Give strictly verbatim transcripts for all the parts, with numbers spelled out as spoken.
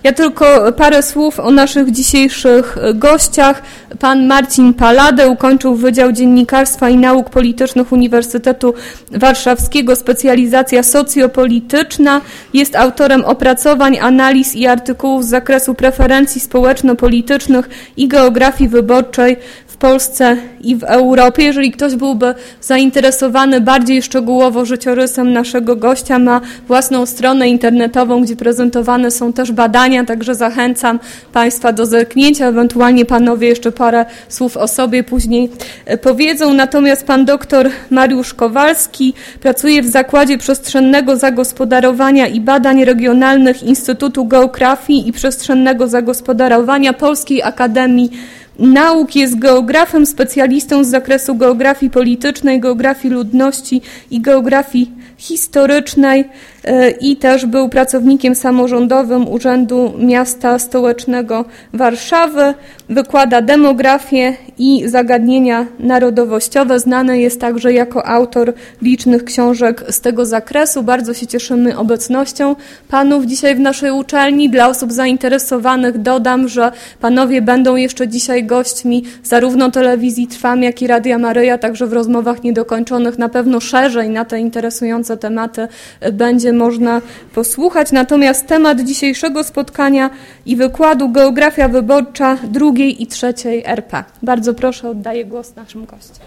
Ja tylko parę słów o naszych dzisiejszych gościach. Pan Marcin Palade ukończył Wydział Dziennikarstwa i Nauk Politycznych Uniwersytetu Warszawskiego, specjalizacja socjopolityczna. Jest autorem opracowań, analiz i artykułów z zakresu preferencji społeczno-politycznych i geografii wyborczej w Polsce i w Europie. Jeżeli ktoś byłby zainteresowany bardziej szczegółowo życiorysem naszego gościa, ma własną stronę internetową, gdzie prezentowane są też badania, także zachęcam Państwa do zerknięcia, ewentualnie Panowie jeszcze parę słów o sobie później powiedzą. Natomiast Pan doktor Mariusz Kowalski pracuje w Zakładzie Przestrzennego Zagospodarowania i Badań Regionalnych Instytutu Geografii i Przestrzennego Zagospodarowania Polskiej Akademii Nauk. Jest geografem, specjalistą z zakresu geografii politycznej, geografii ludności i geografii historycznej i też był pracownikiem samorządowym Urzędu Miasta Stołecznego Warszawy. Wykłada demografię i zagadnienia narodowościowe. Znany jest także jako autor licznych książek z tego zakresu. Bardzo się cieszymy obecnością panów dzisiaj w naszej uczelni. Dla osób zainteresowanych dodam, że panowie będą jeszcze dzisiaj gośćmi zarówno telewizji Trwam, jak i Radia Maryja, także w rozmowach niedokończonych na pewno szerzej na te interesujące tematy będzie można posłuchać. Natomiast temat dzisiejszego spotkania i wykładu: geografia wyborcza drugiej i trzeciej R P. Bardzo proszę, oddaję głos naszym gościom.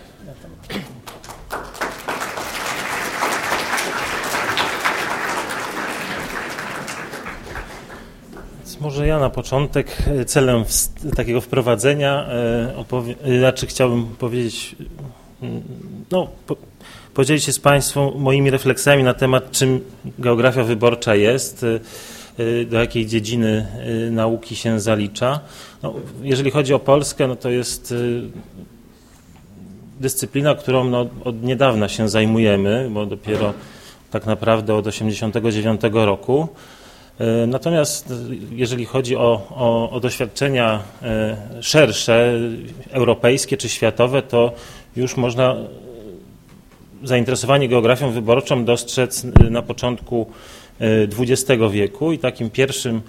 Może ja na początek celem takiego wprowadzenia, opowie, znaczy chciałbym powiedzieć, no, po, podzielić się z Państwem moimi refleksjami na temat, czym geografia wyborcza jest, do jakiej dziedziny nauki się zalicza. No, jeżeli chodzi o Polskę, no to jest dyscyplina, którą no, od niedawna się zajmujemy, bo dopiero tak naprawdę od osiemdziesiątego dziewiątego roku. Natomiast jeżeli chodzi o, o, o doświadczenia szersze, europejskie czy światowe, to już można zainteresowanie geografią wyborczą dostrzec na początku dwudziestego wieku i takim pierwszym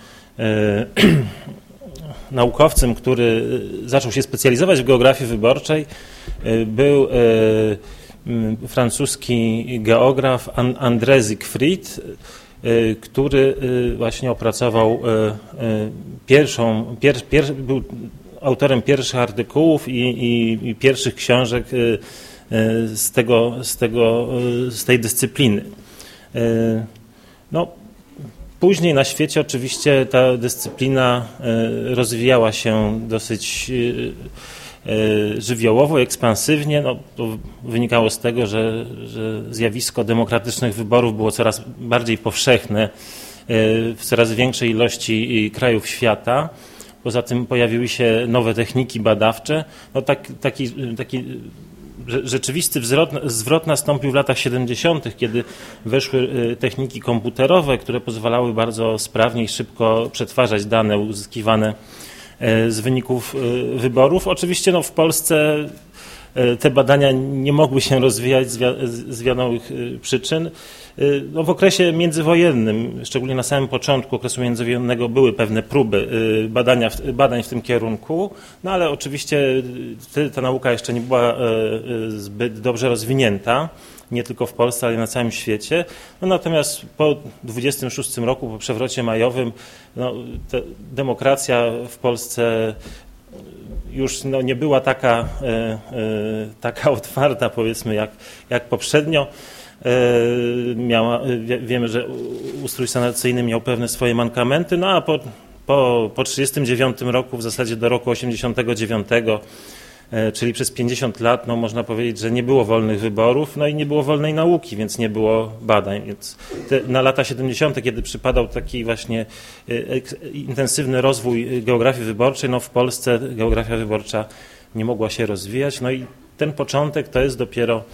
naukowcem, który zaczął się specjalizować w geografii wyborczej, był francuski geograf André Siegfried, który właśnie opracował pierwszą, pier, pier, był autorem pierwszych artykułów i, i, i pierwszych książek z, tego, z, tego, z tej dyscypliny. No, później na świecie oczywiście ta dyscyplina rozwijała się dosyć żywiołowo, ekspansywnie. No, to wynikało z tego, że, że zjawisko demokratycznych wyborów było coraz bardziej powszechne w coraz większej ilości krajów świata. Poza tym pojawiły się nowe techniki badawcze. No, tak, taki, taki rzeczywisty zwrot, zwrot nastąpił w latach siedemdziesiątych, kiedy weszły techniki komputerowe, które pozwalały bardzo sprawnie i szybko przetwarzać dane uzyskiwane z wyników wyborów. Oczywiście no, w Polsce te badania nie mogły się rozwijać z, wi z wiadomych przyczyn. No, w okresie międzywojennym, szczególnie na samym początku okresu międzywojennego, były pewne próby badania, badań w tym kierunku, no ale oczywiście wtedy ta nauka jeszcze nie była zbyt dobrze rozwinięta, nie tylko w Polsce, ale na całym świecie. No, natomiast po dwudziestym szóstym roku, po przewrocie majowym, no, demokracja w Polsce już no, nie była taka, e, e, taka otwarta, powiedzmy, jak, jak poprzednio. E, miała, wie, wiemy, że ustrój sanacyjny miał pewne swoje mankamenty, no a po, po, po trzydziestym dziewiątym roku, w zasadzie do roku osiemdziesiątego dziewiątego, czyli przez pięćdziesiąt lat, no można powiedzieć, że nie było wolnych wyborów, no i nie było wolnej nauki, więc nie było badań. Więc te, na lata siedemdziesiąte, kiedy przypadał taki właśnie intensywny rozwój geografii wyborczej, no w Polsce geografia wyborcza nie mogła się rozwijać. No i ten początek to jest dopiero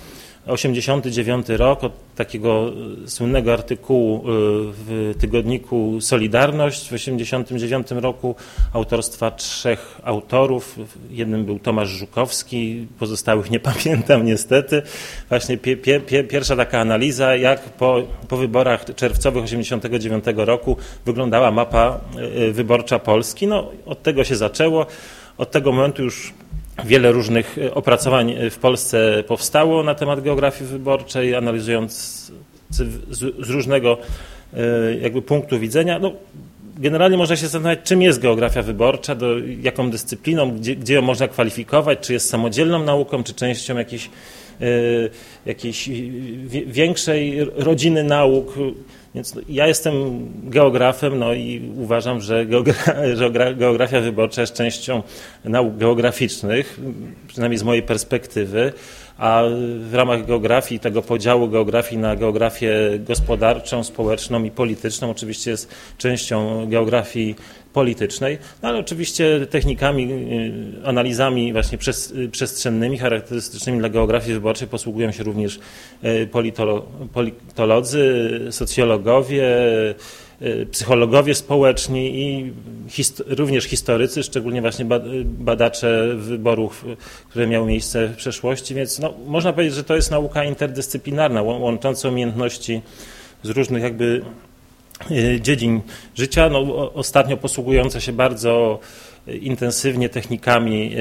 osiemdziesiąty dziewiąty rok, od takiego słynnego artykułu w tygodniku Solidarność w osiemdziesiątym dziewiątym roku autorstwa trzech autorów. Jednym był Tomasz Żukowski, pozostałych nie pamiętam niestety. Właśnie pie, pie, pie, pierwsza taka analiza, jak po, po wyborach czerwcowych osiemdziesiątego dziewiątego roku wyglądała mapa wyborcza Polski. No, od tego się zaczęło. Od tego momentu już wiele różnych opracowań w Polsce powstało na temat geografii wyborczej, analizując z, z różnego jakby punktu widzenia. No, generalnie można się zastanawiać, czym jest geografia wyborcza, do, jaką dyscypliną, gdzie, gdzie ją można kwalifikować, czy jest samodzielną nauką, czy częścią jakiejś, jakiejś większej rodziny nauk. Więc ja jestem geografem, no i uważam, że geografia wyborcza jest częścią nauk geograficznych, przynajmniej z mojej perspektywy, a w ramach geografii, tego podziału geografii na geografię gospodarczą, społeczną i polityczną oczywiście jest częścią geografii politycznej, no ale oczywiście technikami, analizami właśnie przestrzennymi, charakterystycznymi dla geografii wyborczej posługują się również politolo, politolodzy, socjologowie, psychologowie społeczni i hist- również historycy, szczególnie właśnie badacze wyborów, które miały miejsce w przeszłości, więc no, można powiedzieć, że to jest nauka interdyscyplinarna, łącząca umiejętności z różnych jakby dziedzin życia, no, ostatnio posługująca się bardzo intensywnie technikami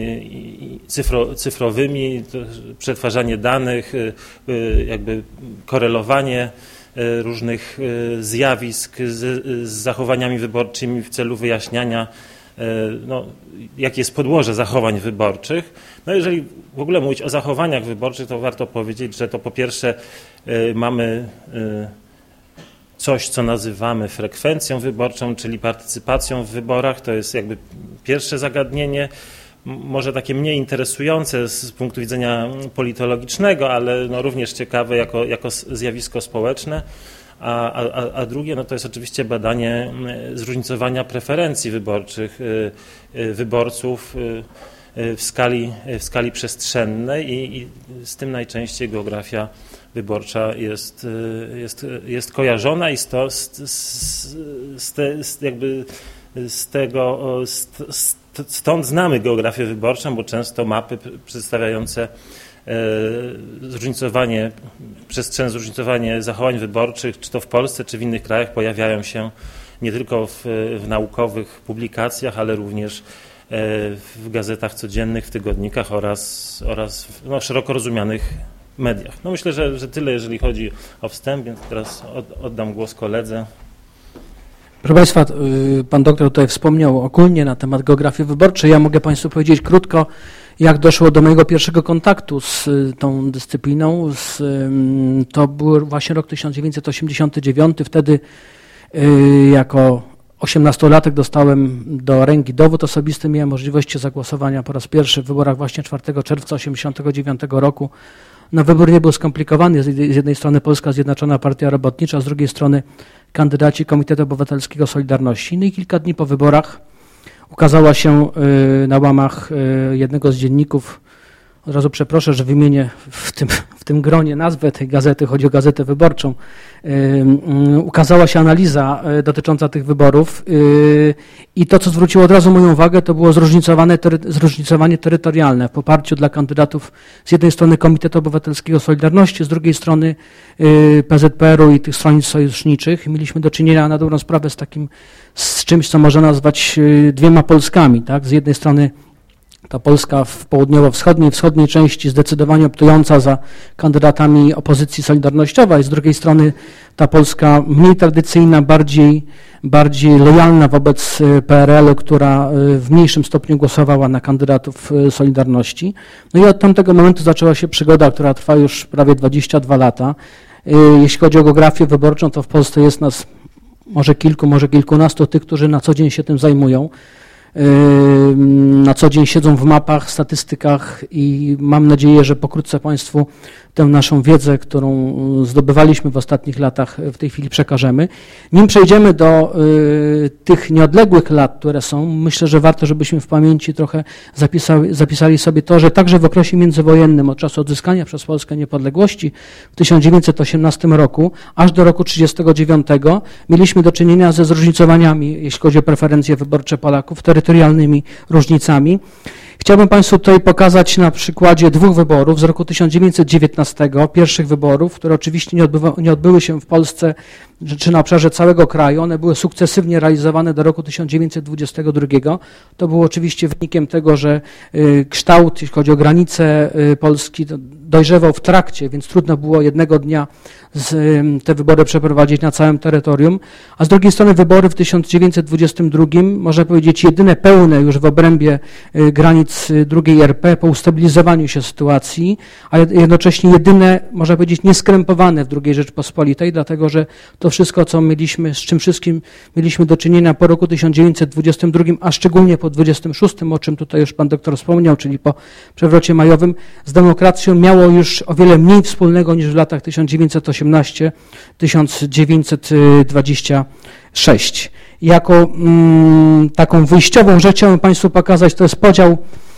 cyfro, cyfrowymi, przetwarzanie danych, jakby korelowanie różnych zjawisk z, z zachowaniami wyborczymi w celu wyjaśniania, no, jakie jest podłoże zachowań wyborczych. No jeżeli w ogóle mówić o zachowaniach wyborczych, to warto powiedzieć, że to po pierwsze mamy coś, co nazywamy frekwencją wyborczą, czyli partycypacją w wyborach. To jest jakby pierwsze zagadnienie, może takie mniej interesujące z punktu widzenia politologicznego, ale no również ciekawe jako, jako zjawisko społeczne. A, a, a drugie no to jest oczywiście badanie zróżnicowania preferencji wyborczych wyborców w skali, w skali przestrzennej i, i z tym najczęściej geografia wyborcza jest, jest, jest kojarzona i sto, z, z, z, te, z, jakby z tego z, stąd znamy geografię wyborczą, bo często mapy przedstawiające zróżnicowanie, przestrzenne zróżnicowanie zachowań wyborczych, czy to w Polsce, czy w innych krajach pojawiają się nie tylko w, w naukowych publikacjach, ale również w gazetach codziennych, w tygodnikach oraz, oraz w no, szeroko rozumianych mediach. No myślę, że, że tyle, jeżeli chodzi o wstęp, więc teraz od, oddam głos koledze. Proszę Państwa, Pan doktor tutaj wspomniał ogólnie na temat geografii wyborczej. Ja mogę Państwu powiedzieć krótko, jak doszło do mojego pierwszego kontaktu z tą dyscypliną. Z, to był właśnie rok tysiąc dziewięćset osiemdziesiąty dziewiąty. Wtedy jako osiemnastolatek dostałem do ręki dowód osobisty. Miałem możliwość zagłosowania po raz pierwszy w wyborach właśnie czwartego czerwca osiemdziesiątego dziewiątego roku. No, wybór nie był skomplikowany. Z jednej strony Polska Zjednoczona Partia Robotnicza, z drugiej strony kandydaci Komitetu Obywatelskiego Solidarności. No i kilka dni po wyborach ukazała się na łamach jednego z dzienników, od razu przeproszę, że wymienię w tym, w tym gronie nazwę tej gazety, chodzi o Gazetę Wyborczą, ukazała się analiza dotycząca tych wyborów i to, co zwróciło od razu moją uwagę, to było zróżnicowane, zróżnicowanie terytorialne w poparciu dla kandydatów z jednej strony Komitetu Obywatelskiego Solidarności, z drugiej strony P Z P R u i tych stronnic sojuszniczych. Mieliśmy do czynienia na dobrą sprawę z takim, z czymś, co można nazwać dwiema Polskami, tak? Z jednej strony ta Polska w południowo-wschodniej, wschodniej części zdecydowanie optująca za kandydatami opozycji solidarnościowej, z drugiej strony ta Polska mniej tradycyjna, bardziej, bardziej lojalna wobec P R L u, która w mniejszym stopniu głosowała na kandydatów Solidarności. No i od tamtego momentu zaczęła się przygoda, która trwa już prawie dwadzieścia dwa lata. Jeśli chodzi o geografię wyborczą, to w Polsce jest nas może kilku, może kilkunastu tych, którzy na co dzień się tym zajmują. Na co dzień siedzą w mapach, statystykach i mam nadzieję, że pokrótce Państwu tę naszą wiedzę, którą zdobywaliśmy w ostatnich latach, w tej chwili przekażemy. Nim przejdziemy do y, tych nieodległych lat, które są, myślę, że warto, żebyśmy w pamięci trochę zapisali, zapisali sobie to, że także w okresie międzywojennym, od czasu odzyskania przez Polskę niepodległości w tysiąc dziewięćset osiemnastym roku, aż do roku trzydziestego dziewiątego mieliśmy do czynienia ze zróżnicowaniami, jeśli chodzi o preferencje wyborcze Polaków, terytorialnymi różnicami. Chciałbym Państwu tutaj pokazać na przykładzie dwóch wyborów z roku tysiąc dziewięćset dziewiętnastego, pierwszych wyborów, które oczywiście nie, odbywa, nie odbyły się w Polsce czy na obszarze całego kraju. One były sukcesywnie realizowane do roku tysiąc dziewięćset dwudziestego drugiego. To było oczywiście wynikiem tego, że kształt, jeśli chodzi o granice Polski, dojrzewał w trakcie, więc trudno było jednego dnia z, te wybory przeprowadzić na całym terytorium. A z drugiej strony wybory w tysiąc dziewięćset dwudziestym drugim, można powiedzieć, jedyne pełne już w obrębie granic drugiej R P po ustabilizowaniu się sytuacji, a jednocześnie jedyne, można powiedzieć, nieskrępowane w drugiej Rzeczpospolitej, dlatego że to wszystko, co mieliśmy, z czym wszystkim mieliśmy do czynienia po roku tysiąc dziewięćset dwudziestym drugim, a szczególnie po dwudziestym szóstym, o czym tutaj już pan doktor wspomniał, czyli po przewrocie majowym, z demokracją miało już o wiele mniej wspólnego niż w latach tysiąc dziewięćset osiemnastym do tysiąc dziewięćset dwudziestego szóstego. Jako mm, taką wyjściową rzecz chciałbym Państwu pokazać, to jest podział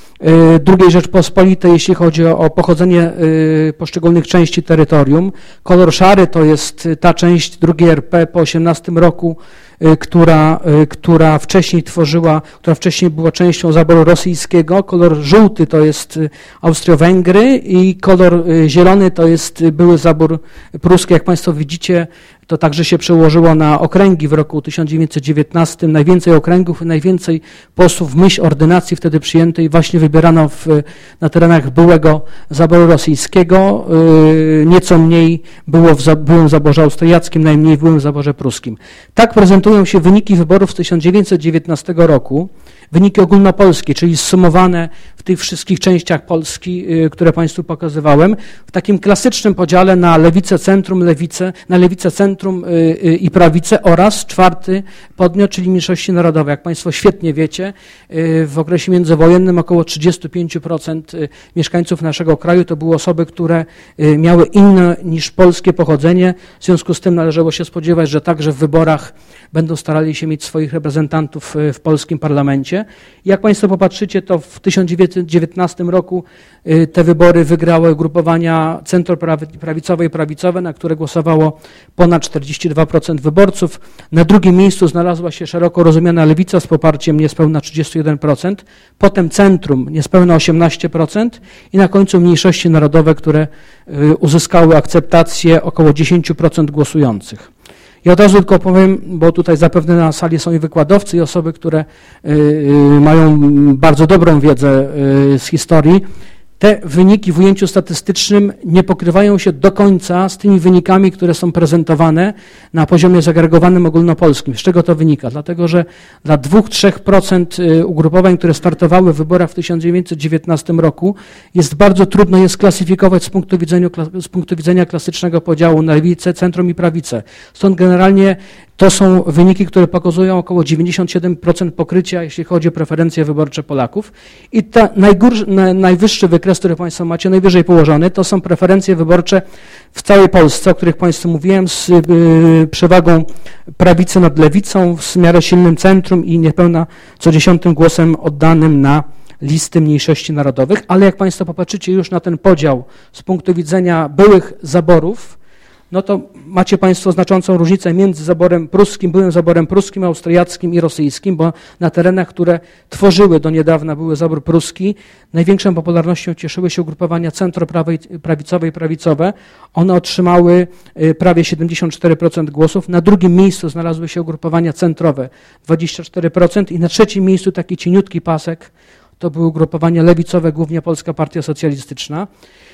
y, drugiej Rzeczpospolitej, jeśli chodzi o, o pochodzenie y, poszczególnych części terytorium. Kolor szary to jest ta część drugiej R P po osiemnastym roku, y, która, y, która wcześniej tworzyła, która wcześniej była częścią zaboru rosyjskiego. Kolor żółty to jest Austro-Węgry i kolor y, zielony to jest były zabór pruski. Jak Państwo widzicie, to także się przełożyło na okręgi w roku tysiąc dziewięćset dziewiętnastym. Najwięcej okręgów, najwięcej posłów w myśl ordynacji wtedy przyjętej właśnie wybierano w, na terenach byłego zaboru rosyjskiego. Nieco mniej było w byłym zaborze austriackim, najmniej w byłym zaborze pruskim. Tak prezentują się wyniki wyborów z tysiąc dziewięćset dziewiętnastego roku. Wyniki ogólnopolskie, czyli zsumowane w tych wszystkich częściach Polski, które Państwu pokazywałem, w takim klasycznym podziale na lewicę, centrum, lewicę, na lewicę, centrum i prawicę oraz czwarty podmiot, czyli mniejszości narodowe. Jak Państwo świetnie wiecie, w okresie międzywojennym około trzydzieści pięć procent mieszkańców naszego kraju to były osoby, które miały inne niż polskie pochodzenie. W związku z tym należało się spodziewać, że także w wyborach będą starali się mieć swoich reprezentantów w polskim parlamencie. Jak Państwo popatrzycie, to w tysiąc dziewięćset dziewiętnastym roku te wybory wygrały ugrupowania centroprawicowe i prawicowe, na które głosowało ponad czterdzieści dwa procent wyborców. Na drugim miejscu znalazła się szeroko rozumiana lewica z poparciem niespełna trzydzieści jeden procent, potem centrum niespełna osiemnaście procent i na końcu mniejszości narodowe, które uzyskały akceptację około dziesięć procent głosujących. Ja od razu tylko powiem, bo tutaj zapewne na sali są i wykładowcy, i osoby, które mają bardzo dobrą wiedzę z historii. Te wyniki w ujęciu statystycznym nie pokrywają się do końca z tymi wynikami, które są prezentowane na poziomie zagregowanym ogólnopolskim. Z czego to wynika? Dlatego, że dla dwa do trzech procent ugrupowań, które startowały w wyborach w tysiąc dziewięćset dziewiętnastym roku, jest bardzo trudno je sklasyfikować z punktu widzenia, z punktu widzenia klasycznego podziału na lewicę, centrum i prawicę. Stąd generalnie to są wyniki, które pokazują około dziewięćdziesiąt siedem procent pokrycia, jeśli chodzi o preferencje wyborcze Polaków. I ta najgór, na, najwyższy wykres, który Państwo macie, najwyżej położony, to są preferencje wyborcze w całej Polsce, o których Państwu mówiłem, z y, przewagą prawicy nad lewicą, w miarę silnym centrum i niepełna co dziesiątym głosem oddanym na listy mniejszości narodowych. Ale jak Państwo popatrzycie już na ten podział z punktu widzenia byłych zaborów, no to macie Państwo znaczącą różnicę między zaborem pruskim, byłym zaborem pruskim, austriackim i rosyjskim, bo na terenach, które tworzyły do niedawna były zabór pruski, największą popularnością cieszyły się ugrupowania centroprawicowe i prawicowe. One otrzymały prawie siedemdziesiąt cztery procent głosów. Na drugim miejscu znalazły się ugrupowania centrowe, dwadzieścia cztery procent i na trzecim miejscu taki cieniutki pasek, to były ugrupowania lewicowe, głównie Polska Partia Socjalistyczna.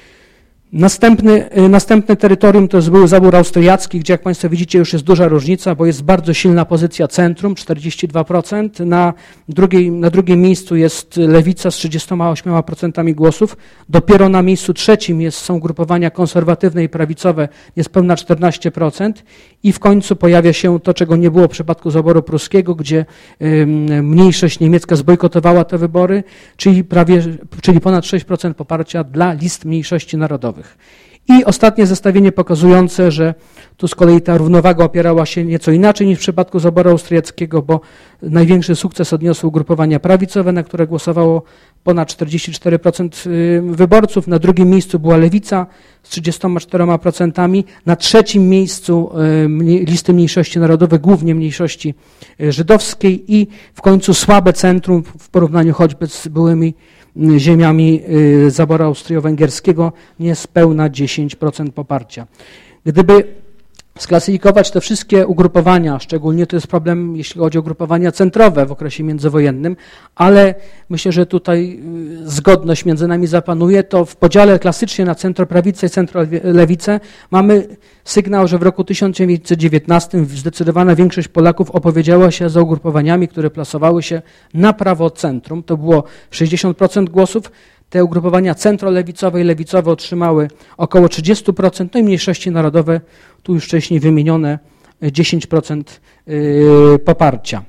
Następny, następne terytorium to jest był zabór austriacki, gdzie jak Państwo widzicie już jest duża różnica, bo jest bardzo silna pozycja centrum, czterdzieści dwa procent. Na, drugiej, na drugim miejscu jest lewica z trzydziestoma ośmioma procentami głosów. Dopiero na miejscu trzecim jest, są grupowania konserwatywne i prawicowe, niespełna czternaście procent. I w końcu pojawia się to, czego nie było w przypadku zaboru pruskiego, gdzie y, mniejszość niemiecka zbojkotowała te wybory, czyli, prawie, czyli ponad sześć procent poparcia dla list mniejszości narodowych. I ostatnie zestawienie pokazujące, że tu z kolei ta równowaga opierała się nieco inaczej niż w przypadku zaboru austriackiego, bo największy sukces odniosły ugrupowania prawicowe, na które głosowało ponad czterdzieści cztery procent wyborców. Na drugim miejscu była lewica z trzydziestoma czterema procentami. Na trzecim miejscu listy mniejszości narodowych, głównie mniejszości żydowskiej i w końcu słabe centrum w porównaniu choćby z byłymi ziemiami zaboru austrio-węgierskiego, niespełna dziesięć procent poparcia. Gdyby sklasyfikować te wszystkie ugrupowania, szczególnie to jest problem, jeśli chodzi o ugrupowania centrowe w okresie międzywojennym, ale myślę, że tutaj zgodność między nami zapanuje, to w podziale klasycznie na centroprawicę i centrolewicę mamy sygnał, że w roku tysiąc dziewięćset dziewiętnastym zdecydowana większość Polaków opowiedziała się za ugrupowaniami, które plasowały się na prawo centrum. To było sześćdziesiąt procent głosów. Te ugrupowania centrolewicowe i lewicowe otrzymały około trzydzieści procent, no i mniejszości narodowe, tu już wcześniej wymienione, dziesięć procent poparcia.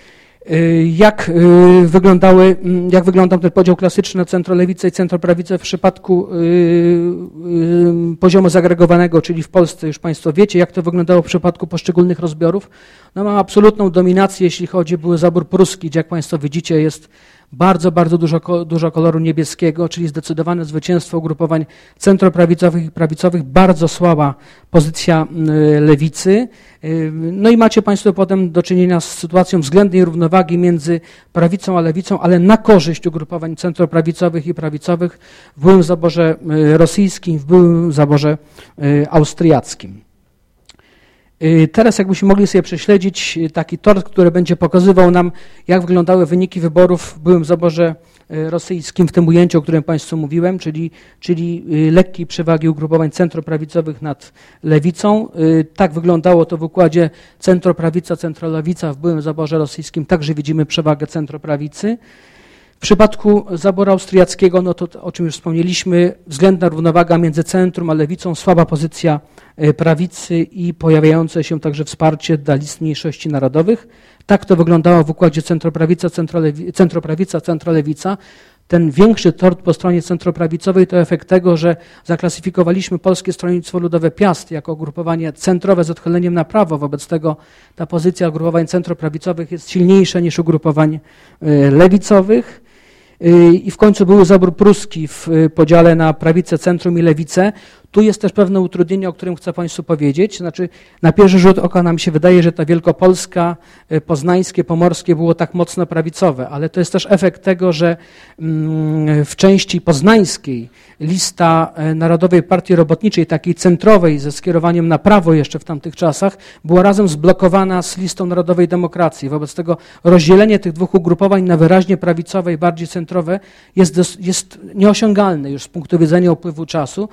Jak wyglądały, jak wyglądał ten podział klasyczny na centrolewicę i centroprawicę w przypadku poziomu zagregowanego, czyli w Polsce, już Państwo wiecie, jak to wyglądało w przypadku poszczególnych rozbiorów. No, mam absolutną dominację, jeśli chodzi o był zabór pruski, gdzie jak Państwo widzicie jest bardzo, bardzo dużo, dużo koloru niebieskiego, czyli zdecydowane zwycięstwo ugrupowań centroprawicowych i prawicowych, bardzo słaba pozycja lewicy. No i macie Państwo potem do czynienia z sytuacją względnej równowagi między prawicą a lewicą, ale na korzyść ugrupowań centroprawicowych i prawicowych w byłym zaborze rosyjskim, w byłym zaborze austriackim. Teraz jakbyśmy mogli sobie prześledzić taki tort, który będzie pokazywał nam, jak wyglądały wyniki wyborów w byłym zaborze rosyjskim, w tym ujęciu, o którym Państwu mówiłem, czyli, czyli lekkiej przewagi ugrupowań centroprawicowych nad lewicą. Tak wyglądało to w układzie centroprawica, centrolewica w byłym zaborze rosyjskim. Także widzimy przewagę centroprawicy. W przypadku zaboru austriackiego, no to o czym już wspomnieliśmy, względna równowaga między centrum a lewicą, słaba pozycja prawicy i pojawiające się także wsparcie dla list mniejszości narodowych. Tak to wyglądało w układzie centroprawica, centrolewi- centroprawica, centrolewica. Ten większy tort po stronie centroprawicowej to efekt tego, że zaklasyfikowaliśmy Polskie Stronnictwo Ludowe Piast jako ugrupowanie centrowe z odchyleniem na prawo. Wobec tego ta pozycja ugrupowań centroprawicowych jest silniejsza niż ugrupowań lewicowych. I w końcu był zabór pruski w podziale na prawicę, centrum i lewicę. Tu jest też pewne utrudnienie, o którym chcę Państwu powiedzieć. Znaczy, na pierwszy rzut oka nam się wydaje, że ta Wielkopolska, poznańskie, pomorskie było tak mocno prawicowe, ale to jest też efekt tego, że w części poznańskiej lista Narodowej Partii Robotniczej, takiej centrowej, ze skierowaniem na prawo jeszcze w tamtych czasach, była razem zblokowana z listą Narodowej Demokracji. Wobec tego rozdzielenie tych dwóch ugrupowań na wyraźnie prawicowe i bardziej centrowe jest, jest nieosiągalne już z punktu widzenia upływu czasu,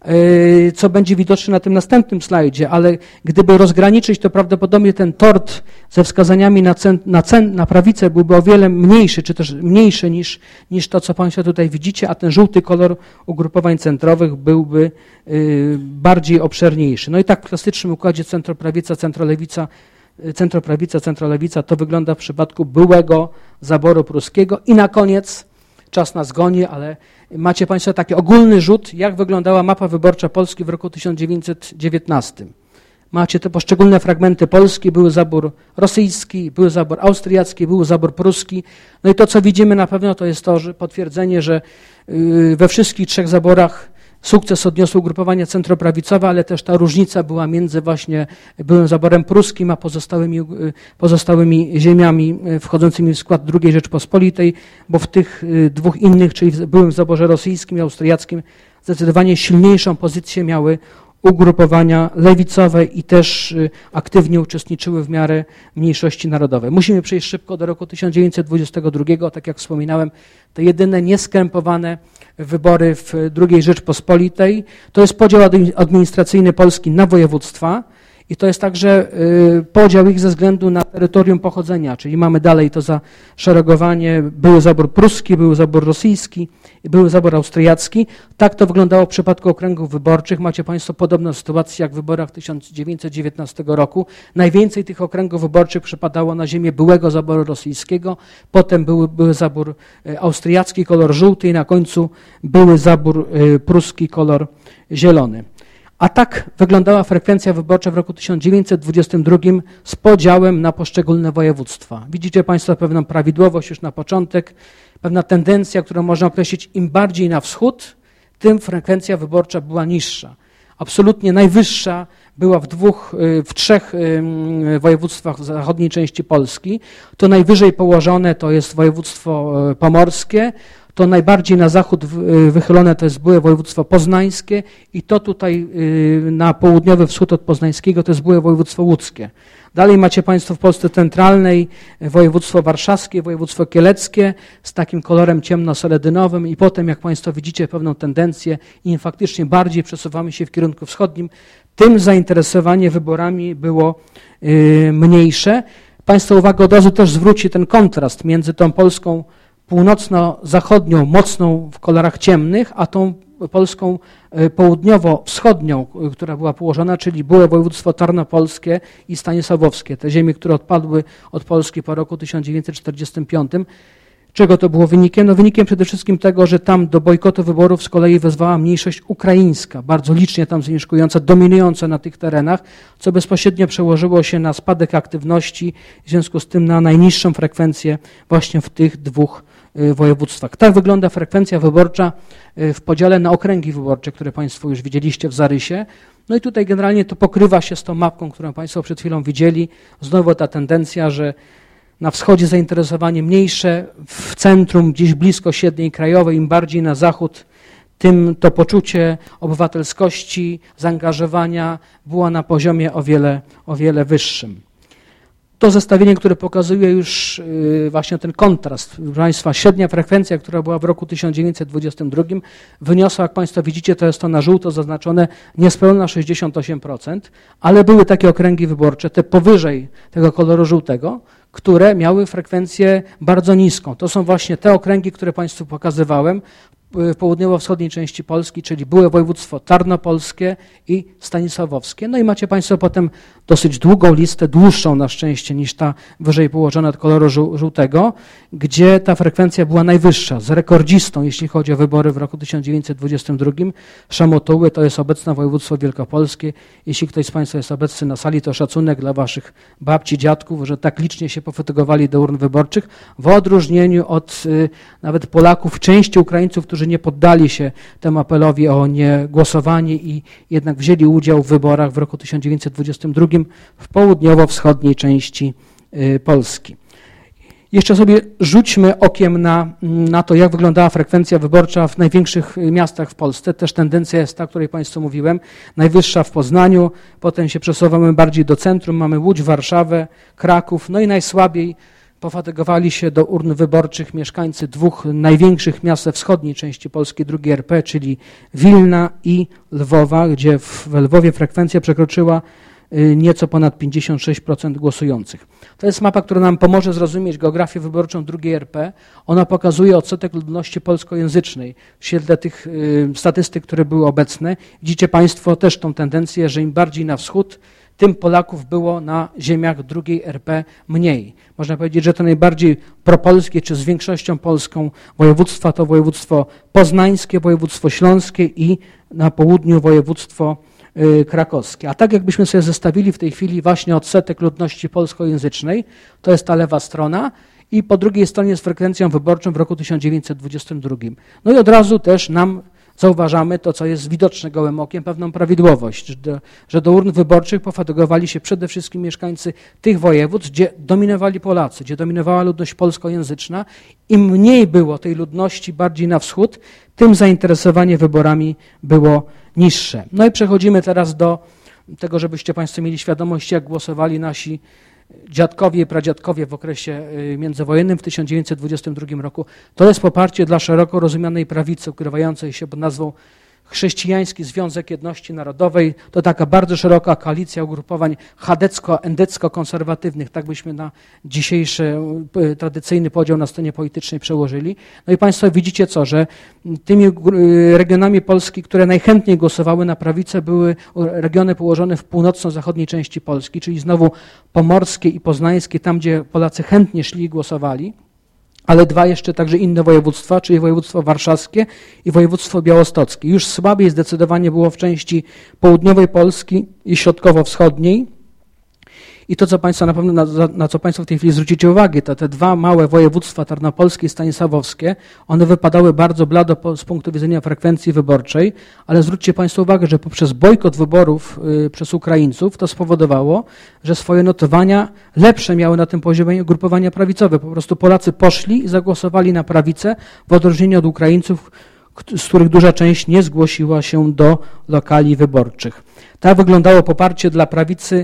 co będzie widoczne na tym następnym slajdzie, ale gdyby rozgraniczyć, to prawdopodobnie ten tort ze wskazaniami na, cen, na, cen, na prawicę byłby o wiele mniejszy, czy też mniejszy niż, niż to, co Państwo tutaj widzicie, a ten żółty kolor ugrupowań centrowych byłby y, bardziej obszerniejszy. No i tak w klasycznym układzie centroprawica, centrolewica, centroprawica, centrolewica to wygląda w przypadku byłego zaboru pruskiego. I na koniec, czas nas goni, ale macie Państwo taki ogólny rzut, jak wyglądała mapa wyborcza Polski w roku tysiąc dziewięćset dziewiętnastym. Macie te poszczególne fragmenty Polski, był zabór rosyjski, był zabór austriacki, był zabór pruski. No i to, co widzimy na pewno, to jest to, że potwierdzenie, że we wszystkich trzech zaborach sukces odniosły ugrupowania centroprawicowe, ale też ta różnica była między właśnie byłym zaborem pruskim, a pozostałymi, pozostałymi ziemiami wchodzącymi w skład drugiej Rzeczpospolitej, bo w tych dwóch innych, czyli w byłym zaborze rosyjskim i austriackim, zdecydowanie silniejszą pozycję miały ugrupowania lewicowe i też aktywnie uczestniczyły w miarę mniejszości narodowe. Musimy przejść szybko do roku tysiąc dziewięćset dwudziestego drugiego. Tak jak wspominałem, te jedyne nieskrępowane wybory w drugiej Rzeczpospolitej. To jest podział administracyjny Polski na województwa i to jest także podział ich ze względu na terytorium pochodzenia, czyli mamy dalej to zaszeregowanie, były zabór pruski, był zabór rosyjski, był zabór austriacki. Tak to wyglądało w przypadku okręgów wyborczych. Macie Państwo podobną sytuację jak w wyborach tysiąc dziewięćset dziewiętnastego roku. Najwięcej tych okręgów wyborczych przypadało na ziemię byłego zaboru rosyjskiego, potem był, był zabór austriacki, kolor żółty i na końcu były zabór pruski, kolor zielony. A tak wyglądała frekwencja wyborcza w roku tysiąc dziewięćset dwudziestym drugim z podziałem na poszczególne województwa. Widzicie Państwo pewną prawidłowość już na początek, pewna tendencja, którą można określić, im bardziej na wschód, tym frekwencja wyborcza była niższa. Absolutnie najwyższa była w dwóch, w trzech województwach w zachodniej części Polski. To najwyżej położone to jest województwo pomorskie, to najbardziej na zachód wychylone to jest byłe województwo poznańskie i to tutaj na południowy wschód od poznańskiego to jest byłe województwo łódzkie. Dalej macie Państwo w Polsce centralnej województwo warszawskie, województwo kieleckie z takim kolorem ciemno-seledynowym i potem, jak Państwo widzicie, pewną tendencję, im faktycznie bardziej przesuwamy się w kierunku wschodnim, tym zainteresowanie wyborami było mniejsze. Państwo uwagę od razu też zwróci ten kontrast między tą Polską północno-zachodnią, mocną w kolorach ciemnych, a tą Polską południowo-wschodnią, która była położona, czyli były województwo tarnopolskie i stanisławowskie, te ziemie, które odpadły od Polski po roku tysiąc dziewięćset czterdziestym piątym. Czego to było wynikiem? No wynikiem przede wszystkim tego, że tam do bojkotu wyborów z kolei wezwała mniejszość ukraińska, bardzo licznie tam zamieszkująca, dominująca na tych terenach, co bezpośrednio przełożyło się na spadek aktywności, w związku z tym na najniższą frekwencję właśnie w tych dwóch województwach. Tak wygląda frekwencja wyborcza w podziale na okręgi wyborcze, które Państwo już widzieliście w zarysie. No i tutaj generalnie to pokrywa się z tą mapką, którą Państwo przed chwilą widzieli. Znowu ta tendencja, że na wschodzie zainteresowanie mniejsze, w centrum, gdzieś blisko średniej krajowej, im bardziej na zachód, tym to poczucie obywatelskości, zaangażowania było na poziomie o wiele, o wiele wyższym. To zestawienie, które pokazuje już właśnie ten kontrast. Proszę Państwa, średnia frekwencja, która była w roku tysiąc dziewięćset dwudziestym drugim, wyniosła, jak Państwo widzicie, to jest to na żółto zaznaczone, niespełna sześćdziesiąt osiem procent, ale były takie okręgi wyborcze, te powyżej tego koloru żółtego, które miały frekwencję bardzo niską. To są właśnie te okręgi, które Państwu pokazywałem w południowo-wschodniej części Polski, czyli byłe województwo tarnopolskie i stanisławowskie. No i macie Państwo potem dosyć długą listę, dłuższą na szczęście niż ta wyżej położona od koloru żółtego, gdzie ta frekwencja była najwyższa. Z rekordzistą, jeśli chodzi o wybory w roku tysiąc dziewięćset dwudziestym drugim, Szamotuły, to jest obecne województwo wielkopolskie. Jeśli ktoś z Państwa jest obecny na sali, to szacunek dla Waszych babci, dziadków, że tak licznie się pofatygowali do urn wyborczych, w odróżnieniu od y, nawet Polaków, części Ukraińców, którzy nie poddali się temu apelowi o niegłosowanie i jednak wzięli udział w wyborach w roku tysiąc dziewięćset dwudziestym drugim w południowo-wschodniej części y, Polski. Jeszcze sobie rzućmy okiem na, na to, jak wyglądała frekwencja wyborcza w największych miastach w Polsce. Też tendencja jest ta, o której Państwu mówiłem. Najwyższa w Poznaniu, potem się przesuwamy bardziej do centrum, mamy Łódź, Warszawę, Kraków, no i najsłabiej pofatygowali się do urn wyborczych mieszkańcy dwóch największych miast we wschodniej części Polski, drugiej R P, czyli Wilna i Lwowa, gdzie w Lwowie frekwencja przekroczyła nieco ponad pięćdziesiąt sześć procent głosujących. To jest mapa, która nam pomoże zrozumieć geografię wyborczą drugiej R P. Ona pokazuje odsetek ludności polskojęzycznej w świetle tych y, statystyk, które były obecne. Widzicie Państwo też tą tendencję, że im bardziej na wschód, tym Polaków było na ziemiach drugiej R P mniej. Można powiedzieć, że to najbardziej propolskie, czy z większością polską województwa to województwo poznańskie, województwo śląskie i na południu województwo krakowskie. A tak jakbyśmy sobie zestawili w tej chwili właśnie odsetek ludności polskojęzycznej, to jest ta lewa strona i po drugiej stronie z frekwencją wyborczą w roku tysiąc dziewięćset dwudziestym drugim. No i od razu też nam zauważamy to, co jest widoczne gołym okiem, pewną prawidłowość, że do, że do urn wyborczych pofatygowali się przede wszystkim mieszkańcy tych województw, gdzie dominowali Polacy, gdzie dominowała ludność polskojęzyczna. Im mniej było tej ludności bardziej na wschód, tym zainteresowanie wyborami było niższe. No i przechodzimy teraz do tego, żebyście Państwo mieli świadomość, jak głosowali nasi dziadkowie i pradziadkowie w okresie międzywojennym w tysiąc dziewięćset dwudziestym drugim roku. To jest poparcie dla szeroko rozumianej prawicy, ukrywającej się pod nazwą Chrześcijański Związek Jedności Narodowej. To taka bardzo szeroka koalicja ugrupowań chadecko-endecko-konserwatywnych, tak byśmy na dzisiejszy tradycyjny podział na scenie politycznej przełożyli. No i Państwo widzicie co, że tymi regionami Polski, które najchętniej głosowały na prawicę, były regiony położone w północno-zachodniej części Polski, czyli znowu pomorskie i poznańskie, tam gdzie Polacy chętnie szli i głosowali. ale dwa jeszcze także inne województwa, czyli województwo warszawskie i województwo białostockie. Już słabiej zdecydowanie było w części południowej Polski i środkowo-wschodniej. I to, co Państwo na pewno, na, na co Państwo w tej chwili zwrócicie uwagę, to te dwa małe województwa tarnopolskie i stanisławowskie, one wypadały bardzo blado po, z punktu widzenia frekwencji wyborczej, ale zwróćcie Państwo uwagę, że poprzez bojkot wyborów y, przez Ukraińców to spowodowało, że swoje notowania lepsze miały na tym poziomie ugrupowania prawicowe. Po prostu Polacy poszli i zagłosowali na prawicę w odróżnieniu od Ukraińców, z których duża część nie zgłosiła się do lokali wyborczych. Tak wyglądało poparcie dla prawicy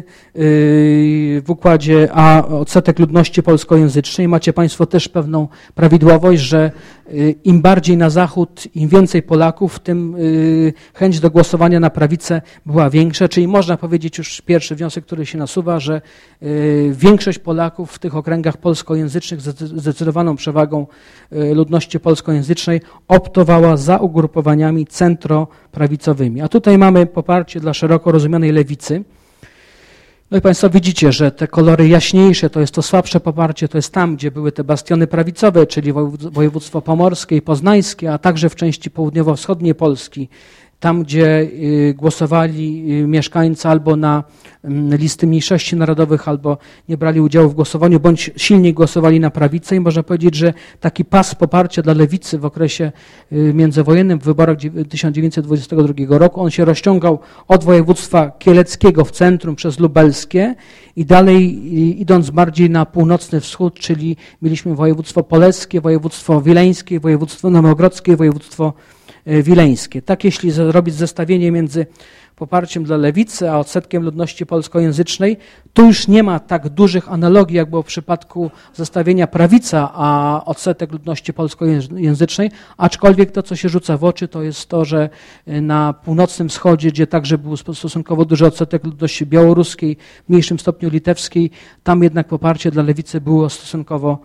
w układzie A odsetek ludności polskojęzycznej. Macie Państwo też pewną prawidłowość, że im bardziej na zachód, im więcej Polaków, tym chęć do głosowania na prawicę była większa. Czyli można powiedzieć, już pierwszy wniosek, który się nasuwa, że większość Polaków w tych okręgach polskojęzycznych z zdecydowaną przewagą ludności polskojęzycznej optowała za ugrupowaniami centroprawicowymi. A tutaj mamy poparcie dla szeroko rozumianej lewicy. No i Państwo widzicie, że te kolory jaśniejsze to jest to słabsze poparcie, to jest tam, gdzie były te bastiony prawicowe, czyli województwo pomorskie i poznańskie, a także w części południowo-wschodniej Polski, tam, gdzie głosowali mieszkańcy albo na listy mniejszości narodowych, albo nie brali udziału w głosowaniu, bądź silniej głosowali na prawicę i można powiedzieć, że taki pas poparcia dla lewicy w okresie międzywojennym, w wyborach tysiąc dziewięćset dwudziestego drugiego roku, on się rozciągał od województwa kieleckiego w centrum przez lubelskie i dalej idąc bardziej na północny wschód, czyli mieliśmy województwo polskie, województwo wileńskie, województwo nowogrodzkie, województwo wileńskie. Tak jeśli zrobić zestawienie między poparciem dla lewicy, a odsetkiem ludności polskojęzycznej, tu już nie ma tak dużych analogii, jak było w przypadku zestawienia prawica, a odsetek ludności polskojęzycznej, aczkolwiek to, co się rzuca w oczy, to jest to, że na północnym wschodzie, gdzie także był stosunkowo duży odsetek ludności białoruskiej, w mniejszym stopniu litewskiej, tam jednak poparcie dla lewicy było stosunkowo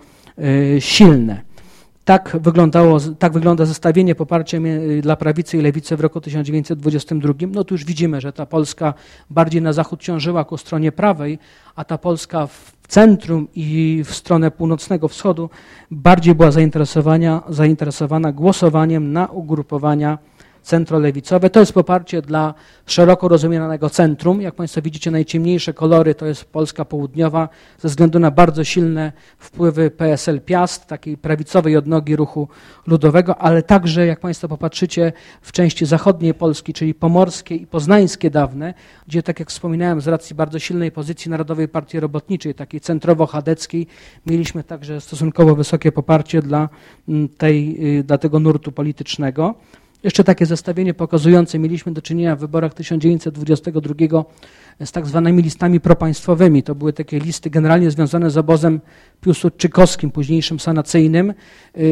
silne. Tak wyglądało, tak wygląda zestawienie poparcia dla prawicy i lewicy w roku tysiąc dziewięćset dwudziestym drugim. No tu już widzimy, że ta Polska bardziej na zachód ciążyła ku stronie prawej, a ta Polska w centrum i w stronę północnego wschodu bardziej była zainteresowana, zainteresowana głosowaniem na ugrupowania centrolewicowe. To jest poparcie dla szeroko rozumianego centrum. Jak Państwo widzicie, najciemniejsze kolory to jest Polska południowa ze względu na bardzo silne wpływy P S L Piast, takiej prawicowej odnogi ruchu ludowego, ale także, jak Państwo popatrzycie, w części zachodniej Polski, czyli pomorskie i poznańskie dawne, gdzie, tak jak wspominałem, z racji bardzo silnej pozycji Narodowej Partii Robotniczej, takiej centrowo-chadeckiej, mieliśmy także stosunkowo wysokie poparcie dla, tej, dla tego nurtu politycznego. Jeszcze takie zestawienie pokazujące, mieliśmy do czynienia w wyborach tysiąc dziewięćset dwudziestego drugiego z tak zwanymi listami propaństwowymi. To były takie listy generalnie związane z obozem piłsudczykowskim, późniejszym sanacyjnym, yy,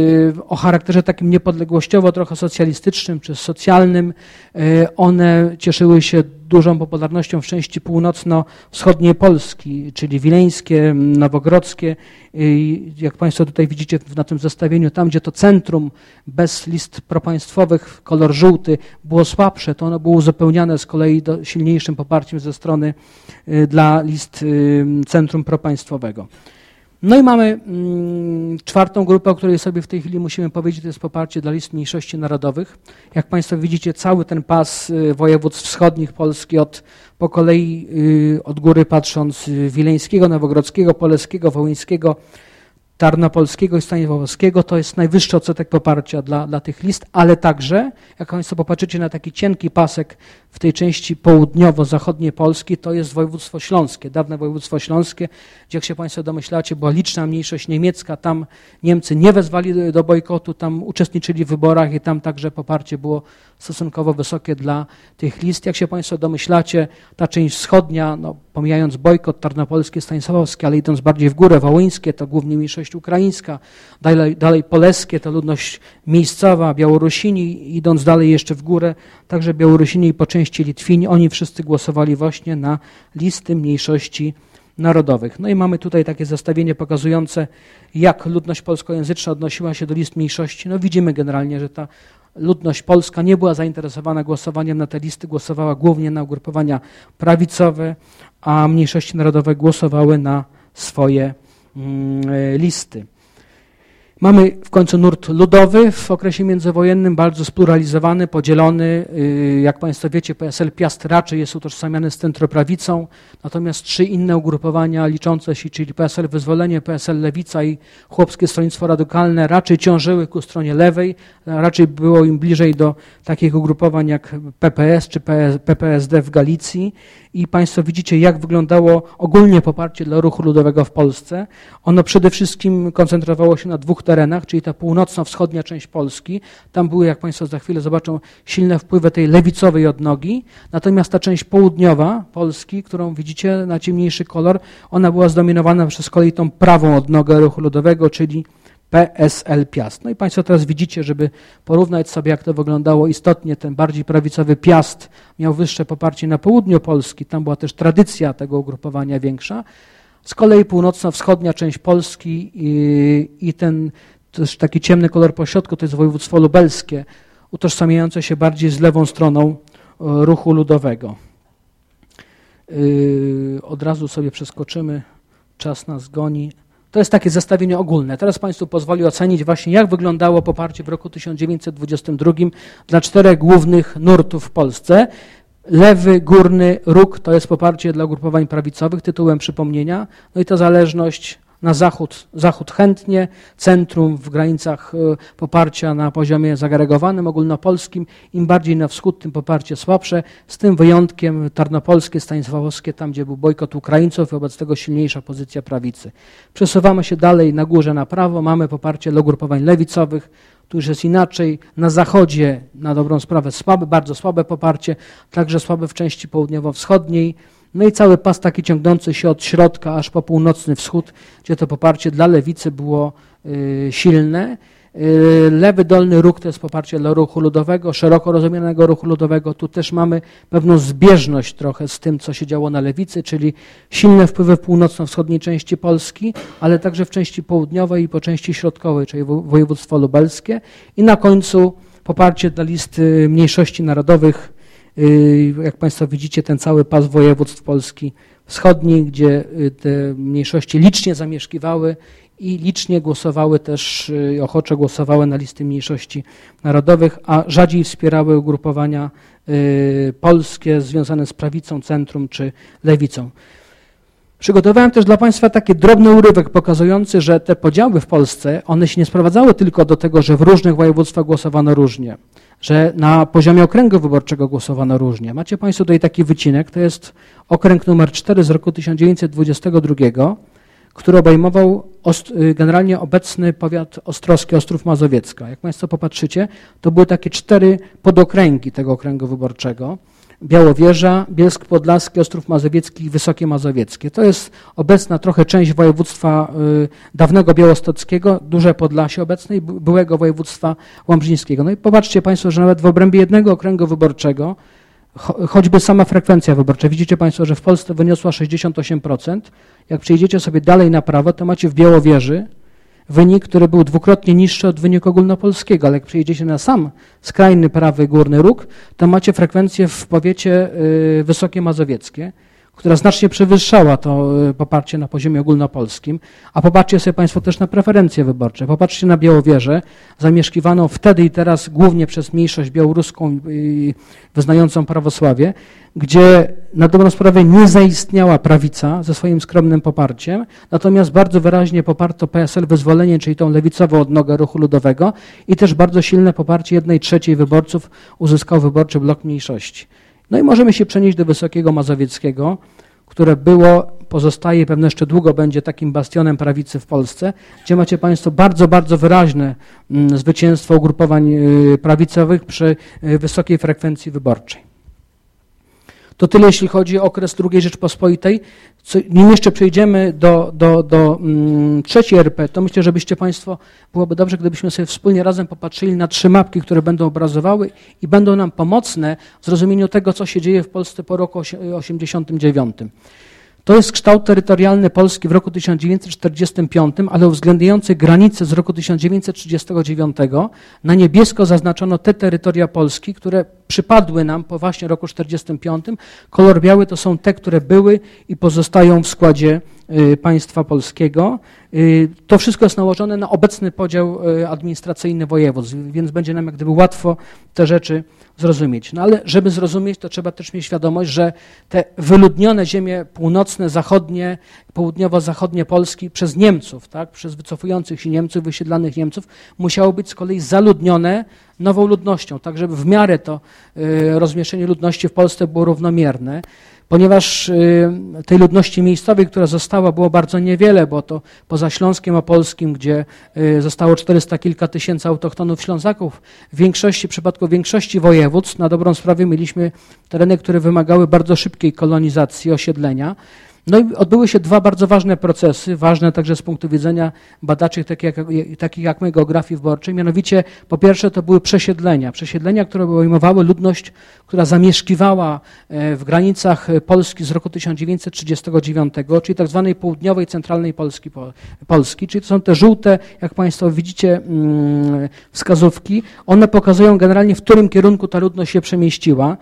o charakterze takim niepodległościowo, trochę socjalistycznym czy socjalnym. Yy, one cieszyły się dużą popularnością w części północno-wschodniej Polski, czyli wileńskie, nowogrodzkie. Yy, jak Państwo tutaj widzicie na tym zestawieniu, tam gdzie to centrum bez list propaństwowych, kolor żółty, było słabsze, to ono było uzupełniane z kolei do silniejszym poparciem ze strony yy, dla list yy, centrum propaństwowego. No i mamy mm, czwartą grupę, o której sobie w tej chwili musimy powiedzieć, to jest poparcie dla list mniejszości narodowych. Jak Państwo widzicie, cały ten pas y, województw wschodnich Polski od po kolei y, od góry patrząc y, wileńskiego, nowogrodzkiego, poleskiego, wołyńskiego, tarnopolskiego i stanisławowskiego, to jest najwyższy odsetek poparcia dla, dla tych list, ale także, jak Państwo popatrzycie na taki cienki pasek w tej części południowo-zachodniej Polski, to jest województwo śląskie, dawne województwo śląskie, gdzie, jak się Państwo domyślacie, była liczna mniejszość niemiecka, tam Niemcy nie wezwali do, do bojkotu, tam uczestniczyli w wyborach i tam także poparcie było stosunkowo wysokie dla tych list. Jak się Państwo domyślacie, ta część wschodnia, no, pomijając bojkot tarnopolskie, stanisławowskie, ale idąc bardziej w górę, wołyńskie, to głównie mniejszość ukraińska, dalej, dalej poleskie, to ludność miejscowa, Białorusini, idąc dalej jeszcze w górę, także Białorusini i po części Litwini, oni wszyscy głosowali właśnie na listy mniejszości narodowych. No i mamy tutaj takie zestawienie pokazujące, jak ludność polskojęzyczna odnosiła się do list mniejszości. No widzimy generalnie, że ta ludność polska nie była zainteresowana głosowaniem na te listy, głosowała głównie na ugrupowania prawicowe, a mniejszości narodowe głosowały na swoje mm, listy. Mamy w końcu nurt ludowy w okresie międzywojennym, bardzo spluralizowany, podzielony. Jak Państwo wiecie, P S L Piast raczej jest utożsamiany z centroprawicą, natomiast trzy inne ugrupowania liczące się, czyli P S L Wyzwolenie, P S L Lewica i Chłopskie Stronnictwo Radykalne, raczej ciążyły ku stronie lewej, raczej było im bliżej do takich ugrupowań jak P P S czy P P S D w Galicji. I Państwo widzicie, jak wyglądało ogólnie poparcie dla ruchu ludowego w Polsce. Ono przede wszystkim koncentrowało się na dwóch terenach, czyli ta północno-wschodnia część Polski. Tam były, jak Państwo za chwilę zobaczą, silne wpływy tej lewicowej odnogi. Natomiast ta część południowa Polski, którą widzicie na ciemniejszy kolor, ona była zdominowana przez kolei tą prawą odnogę ruchu ludowego, czyli P S L Piast. No i Państwo teraz widzicie, żeby porównać sobie, jak to wyglądało istotnie, ten bardziej prawicowy Piast miał wyższe poparcie na południu Polski, tam była też tradycja tego ugrupowania większa. Z kolei północno-wschodnia część Polski i, i ten też taki ciemny kolor pośrodku, to jest województwo lubelskie, utożsamiające się bardziej z lewą stroną ruchu ludowego. Yy, od razu sobie przeskoczymy, czas nas goni. To jest takie zestawienie ogólne. Teraz Państwu pozwoli ocenić właśnie, jak wyglądało poparcie w roku tysiąc dziewięćset dwudziestym drugim dla czterech głównych nurtów w Polsce. Lewy, górny róg to jest poparcie dla ugrupowań prawicowych, tytułem przypomnienia. No i ta zależność na zachód, zachód chętnie, centrum w granicach poparcia na poziomie zagregowanym, ogólnopolskim. Im bardziej na wschód, tym poparcie słabsze. Z tym wyjątkiem tarnopolskie, stanisławowskie, tam gdzie był bojkot Ukraińców, wobec tego silniejsza pozycja prawicy. Przesuwamy się dalej na górze na prawo, mamy poparcie dla ugrupowań lewicowych. Tu już jest inaczej. Na zachodzie, na dobrą sprawę, słabe, bardzo słabe poparcie, także słabe w części południowo-wschodniej. No i cały pas taki ciągnący się od środka aż po północny wschód, gdzie to poparcie dla lewicy było y, silne. Y, lewy dolny róg to jest poparcie dla ruchu ludowego, szeroko rozumianego ruchu ludowego. Tu też mamy pewną zbieżność trochę z tym, co się działo na lewicy, czyli silne wpływy w północno-wschodniej części Polski, ale także w części południowej i po części środkowej, czyli województwo lubelskie. I na końcu poparcie dla listy mniejszości narodowych. Jak Państwo widzicie, ten cały pas województw Polski wschodniej, gdzie te mniejszości licznie zamieszkiwały i licznie głosowały też, ochoczo głosowały na listy mniejszości narodowych, a rzadziej wspierały ugrupowania polskie związane z prawicą, centrum czy lewicą. Przygotowałem też dla Państwa taki drobny urywek pokazujący, że te podziały w Polsce, one się nie sprowadzały tylko do tego, że w różnych województwach głosowano różnie, że na poziomie okręgu wyborczego głosowano różnie. Macie Państwo tutaj taki wycinek, to jest okręg numer cztery z roku tysiąc dziewięćset dwudziestego drugiego, który obejmował generalnie obecny powiat ostrowski, Ostrów Mazowiecka. Jak Państwo popatrzycie, to były takie cztery podokręgi tego okręgu wyborczego. Białowieża, Bielsk Podlaski, Ostrów Mazowiecki i Wysokie Mazowieckie. To jest obecna trochę część województwa y, dawnego białostockiego, duże Podlasie obecnej, byłego województwa łomżyńskiego. No i popatrzcie Państwo, że nawet w obrębie jednego okręgu wyborczego, cho, choćby sama frekwencja wyborcza, widzicie Państwo, że w Polsce wyniosła sześćdziesiąt osiem procent. Jak przejdziecie sobie dalej na prawo, to macie w Białowieży wynik, który był dwukrotnie niższy od wyniku ogólnopolskiego, ale jak przejdziecie na sam skrajny prawy górny róg, to macie frekwencję w powiecie y, Wysokie Mazowieckie, która znacznie przewyższała to poparcie na poziomie ogólnopolskim, a popatrzcie sobie Państwo też na preferencje wyborcze. Popatrzcie na Białowieżę, zamieszkiwaną wtedy i teraz głównie przez mniejszość białoruską wyznającą prawosławie, gdzie na dobrą sprawę nie zaistniała prawica ze swoim skromnym poparciem, natomiast bardzo wyraźnie poparto P S L Wyzwolenie, czyli tą lewicową odnogę ruchu ludowego i też bardzo silne poparcie jednej trzeciej wyborców uzyskał wyborczy blok mniejszości. No i możemy się przenieść do Wysokiego Mazowieckiego, które było, pozostaje i pewnie jeszcze długo będzie takim bastionem prawicy w Polsce, gdzie macie Państwo bardzo, bardzo wyraźne zwycięstwo ugrupowań prawicowych przy wysokiej frekwencji wyborczej. To tyle, jeśli chodzi o okres drugiej Rzeczpospolitej. Co, nim jeszcze przejdziemy do, do, do um, trzeciej R P, to myślę, żebyście Państwo, byłoby dobrze, gdybyśmy sobie wspólnie razem popatrzyli na trzy mapki, które będą obrazowały i będą nam pomocne w zrozumieniu tego, co się dzieje w Polsce po roku osiemdziesiątym dziewiątym. To jest kształt terytorialny Polski w roku tysiąc dziewięćset czterdziestym piątym, ale uwzględniający granice z roku tysiąc dziewięćset trzydziestego dziewiątego. Na niebiesko zaznaczono te terytoria Polski, które przypadły nam po właśnie roku czterdziestym piątym. Kolor biały to są te, które były i pozostają w składzie państwa polskiego. To wszystko jest nałożone na obecny podział administracyjny województw, więc będzie nam jak gdyby łatwo te rzeczy zrozumieć. No ale żeby zrozumieć, to trzeba też mieć świadomość, że te wyludnione ziemie północne, zachodnie, południowo-zachodnie Polski przez Niemców, tak, przez wycofujących się Niemców, wysiedlanych Niemców, musiały być z kolei zaludnione nową ludnością, tak żeby w miarę to rozmieszczenie ludności w Polsce było równomierne. Ponieważ tej ludności miejscowej, która została, było bardzo niewiele, bo to poza Śląskiem Opolskim, gdzie zostało czterysta kilka tysięcy autochtonów Ślązaków, w większości, w przypadku większości województw, na dobrą sprawę mieliśmy tereny, które wymagały bardzo szybkiej kolonizacji, osiedlenia. No i odbyły się dwa bardzo ważne procesy, ważne także z punktu widzenia badaczy takich jak, takich jak my, geografii wyborczej, mianowicie po pierwsze to były przesiedlenia, przesiedlenia, które obejmowały ludność, która zamieszkiwała w granicach Polski z roku tysiąc dziewięćset trzydziestego dziewiątego, czyli tak zwanej południowej, centralnej Polski, Polski, czyli to są te żółte, jak Państwo widzicie, wskazówki, one pokazują generalnie, w którym kierunku ta ludność się przemieściła.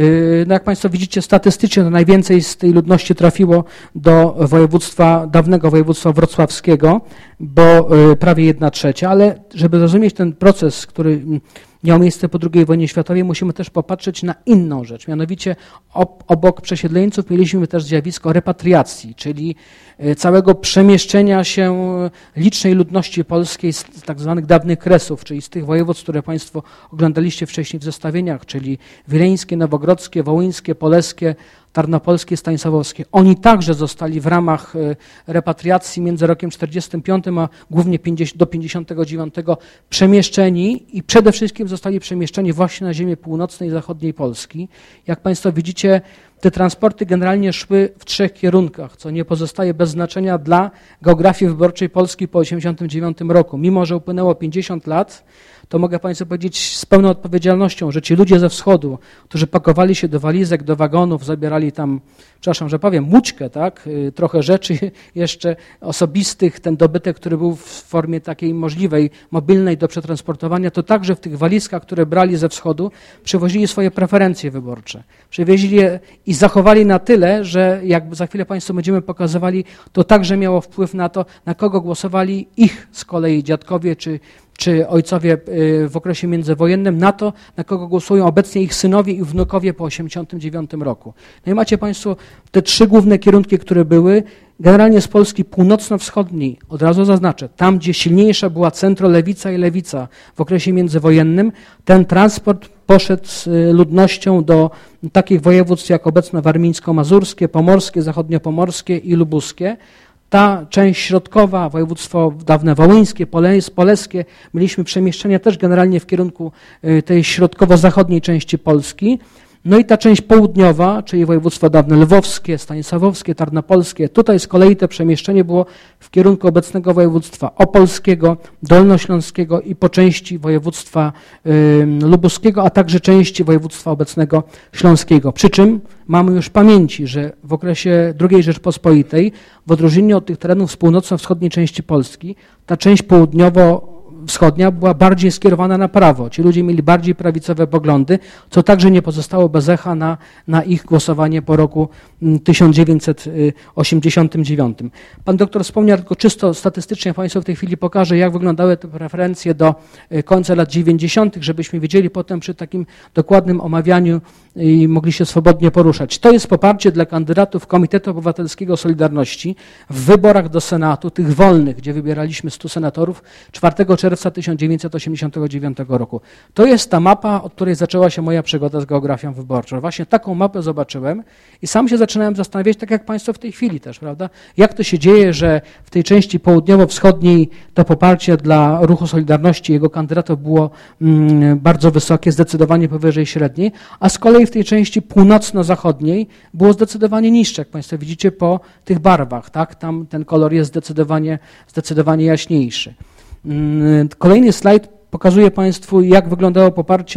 No jak Państwo widzicie, statystycznie to najwięcej z tej ludności trafiło do województwa, dawnego województwa wrocławskiego, bo prawie jedna trzecia, ale żeby zrozumieć ten proces, który miał miejsce po drugiej wojnie światowej, musimy też popatrzeć na inną rzecz. Mianowicie obok przesiedleńców mieliśmy też zjawisko repatriacji, czyli całego przemieszczenia się licznej ludności polskiej z tak zwanych dawnych kresów, czyli z tych województw, które Państwo oglądaliście wcześniej w zestawieniach, czyli wileńskie, nowogrodzkie, wołyńskie, poleskie, tarnopolskie, stanisławowskie. Oni także zostali w ramach repatriacji między rokiem czterdziestym piątym a głównie do pięćdziesiątego dziewiątego przemieszczeni i przede wszystkim zostali przemieszczeni właśnie na ziemię północnej i zachodniej Polski. Jak Państwo widzicie, te transporty generalnie szły w trzech kierunkach, co nie pozostaje bez znaczenia dla geografii wyborczej Polski po tysiąc dziewięćset osiemdziesiątym dziewiątym roku. Mimo że upłynęło pięćdziesiąt lat, to mogę Państwu powiedzieć z pełną odpowiedzialnością, że ci ludzie ze wschodu, którzy pakowali się do walizek, do wagonów, zabierali tam, przepraszam, że powiem, mućkę, tak, trochę rzeczy jeszcze osobistych, ten dobytek, który był w formie takiej możliwej, mobilnej do przetransportowania, to także w tych walizkach, które brali ze wschodu, przywozili swoje preferencje wyborcze. Przywieźli je i zachowali na tyle, że jak za chwilę Państwu będziemy pokazywali, to także miało wpływ na to, na kogo głosowali ich z kolei dziadkowie czy czy ojcowie w okresie międzywojennym, na to, na kogo głosują obecnie ich synowie i wnukowie po tysiąc dziewięćset osiemdziesiątym dziewiątym roku. No i macie Państwo te trzy główne kierunki, które były, generalnie z Polski północno-wschodniej, od razu zaznaczę, tam gdzie silniejsza była centrolewica i lewica w okresie międzywojennym, ten transport poszedł z ludnością do takich województw jak obecne warmińsko-mazurskie, pomorskie, zachodniopomorskie i lubuskie. Ta część środkowa, województwo dawne wołyńskie, poleskie, mieliśmy przemieszczenia też generalnie w kierunku tej środkowo-zachodniej części Polski. No i ta część południowa, czyli województwa dawne lwowskie, stanisławowskie, tarnopolskie, tutaj z kolei to przemieszczenie było w kierunku obecnego województwa opolskiego, dolnośląskiego i po części województwa y, lubuskiego, a także części województwa obecnego śląskiego. Przy czym mamy już w pamięci, że w okresie drugiej Rzeczpospolitej, w odróżnieniu od tych terenów z północno-wschodniej części Polski, ta część południowo wschodnia była bardziej skierowana na prawo. Ci ludzie mieli bardziej prawicowe poglądy, co także nie pozostało bez echa na, na ich głosowanie po roku tysiąc dziewięćset osiemdziesiątym dziewiątym. Pan doktor wspomniał, tylko czysto statystycznie Państwu w tej chwili pokażę, jak wyglądały te preferencje do końca lat dziewięćdziesiątych, żebyśmy wiedzieli potem przy takim dokładnym omawianiu i mogli się swobodnie poruszać. To jest poparcie dla kandydatów Komitetu Obywatelskiego Solidarności w wyborach do Senatu, tych wolnych, gdzie wybieraliśmy stu senatorów, czwartego czerwca tysiąc dziewięćset osiemdziesiątego dziewiątego roku. To jest ta mapa, od której zaczęła się moja przygoda z geografią wyborczą. Właśnie taką mapę zobaczyłem i sam się zaczynałem zastanawiać, tak jak Państwo w tej chwili też, prawda? Jak to się dzieje, że w tej części południowo-wschodniej to poparcie dla Ruchu Solidarności, jego kandydatów było mm, bardzo wysokie, zdecydowanie powyżej średniej, a z kolei w tej części północno-zachodniej było zdecydowanie niższe, jak Państwo widzicie po tych barwach, tak? Tam ten kolor jest zdecydowanie, zdecydowanie jaśniejszy. Kolejny slajd pokazuje Państwu, jak wyglądało poparcie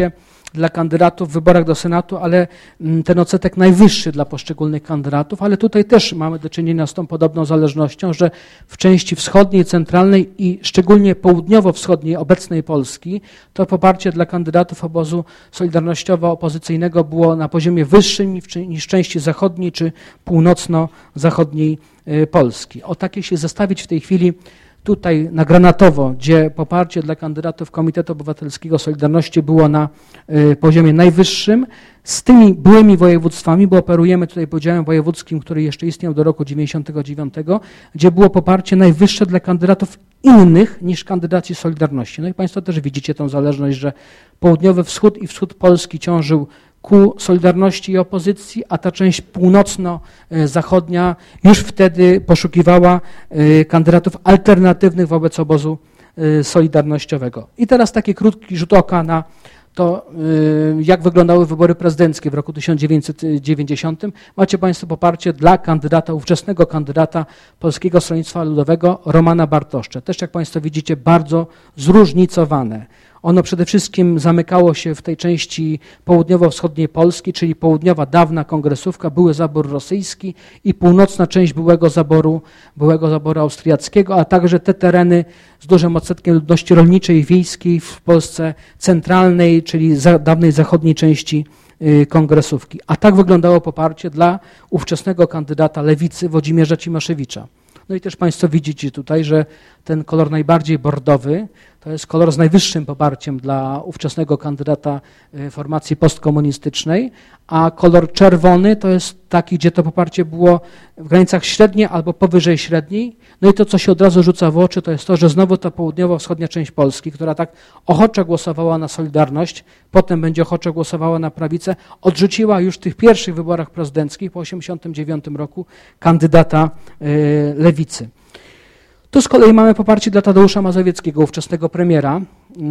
dla kandydatów w wyborach do Senatu, ale ten odsetek najwyższy dla poszczególnych kandydatów, ale tutaj też mamy do czynienia z tą podobną zależnością, że w części wschodniej, centralnej i szczególnie południowo-wschodniej obecnej Polski to poparcie dla kandydatów obozu solidarnościowo-opozycyjnego było na poziomie wyższym niż w części zachodniej czy północno-zachodniej Polski. O takie się zestawić w tej chwili tutaj na Granatowo, gdzie poparcie dla kandydatów Komitetu Obywatelskiego Solidarności było na y, poziomie najwyższym, z tymi byłymi województwami, bo operujemy tutaj podziałem wojewódzkim, który jeszcze istniał do roku dziewięćdziesiątego dziewiątego, gdzie było poparcie najwyższe dla kandydatów innych niż kandydaci Solidarności. No i Państwo też widzicie tą zależność, że południowy wschód i wschód Polski ciążył ku Solidarności i opozycji, a ta część północno-zachodnia już wtedy poszukiwała kandydatów alternatywnych wobec obozu solidarnościowego. I teraz taki krótki rzut oka na to, jak wyglądały wybory prezydenckie w roku tysiąc dziewięćset dziewięćdziesiątym. Macie Państwo poparcie dla kandydata, ówczesnego kandydata Polskiego Stronnictwa Ludowego Romana Bartoszcze. Też, jak Państwo widzicie, bardzo zróżnicowane. Ono przede wszystkim zamykało się w tej części południowo-wschodniej Polski, czyli południowa dawna kongresówka, były zabór rosyjski i północna część byłego zaboru, byłego zaboru austriackiego, a także te tereny z dużym odsetkiem ludności rolniczej i wiejskiej w Polsce centralnej, czyli za, dawnej zachodniej części y, kongresówki. A tak wyglądało poparcie dla ówczesnego kandydata lewicy Włodzimierza Cimaszewicza. No i też Państwo widzicie tutaj, że ten kolor najbardziej bordowy to jest kolor z najwyższym poparciem dla ówczesnego kandydata formacji postkomunistycznej, a kolor czerwony to jest taki, gdzie to poparcie było w granicach średniej albo powyżej średniej. No i to, co się od razu rzuca w oczy, to jest to, że znowu ta południowo-wschodnia część Polski, która tak ochoczo głosowała na Solidarność, potem będzie ochoczo głosowała na prawicę, odrzuciła już w tych pierwszych wyborach prezydenckich po tysiąc dziewięćset osiemdziesiątym dziewiątym roku kandydata y, lewicy. Tu z kolei mamy poparcie dla Tadeusza Mazowieckiego, ówczesnego premiera, yy,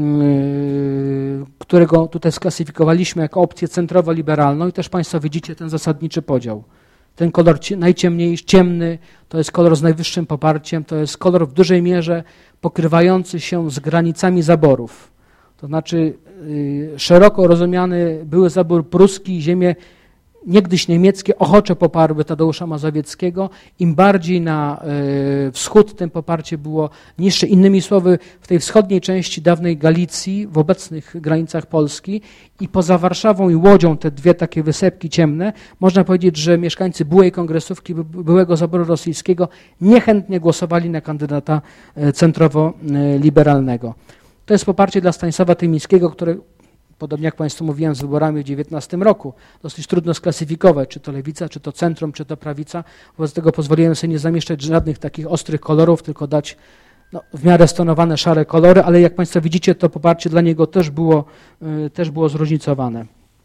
którego tutaj sklasyfikowaliśmy jako opcję centrowo-liberalną i też Państwo widzicie ten zasadniczy podział. Ten kolor najciemniejszy, ciemny, to jest kolor z najwyższym poparciem, to jest kolor w dużej mierze pokrywający się z granicami zaborów. To znaczy yy, szeroko rozumiany były zabór pruski i ziemie niegdyś niemieckie ochoczo poparły Tadeusza Mazowieckiego. Im bardziej na y, wschód, tym poparcie było niższe. Innymi słowy, w tej wschodniej części dawnej Galicji, w obecnych granicach Polski i poza Warszawą i Łodzią, te dwie takie wysepki ciemne, można powiedzieć, że mieszkańcy byłej kongresówki, byłego zaboru rosyjskiego niechętnie głosowali na kandydata centrowo-liberalnego. To jest poparcie dla Stanisława Tymińskiego, które podobnie jak Państwu mówiłem, z wyborami w dziewiętnastym roku, dosyć trudno sklasyfikować, czy to lewica, czy to centrum, czy to prawica. Wobec tego pozwoliłem sobie nie zamieszczać żadnych takich ostrych kolorów, tylko dać no, w miarę stonowane szare kolory, ale jak Państwo widzicie, to poparcie dla niego też było, y, też było zróżnicowane.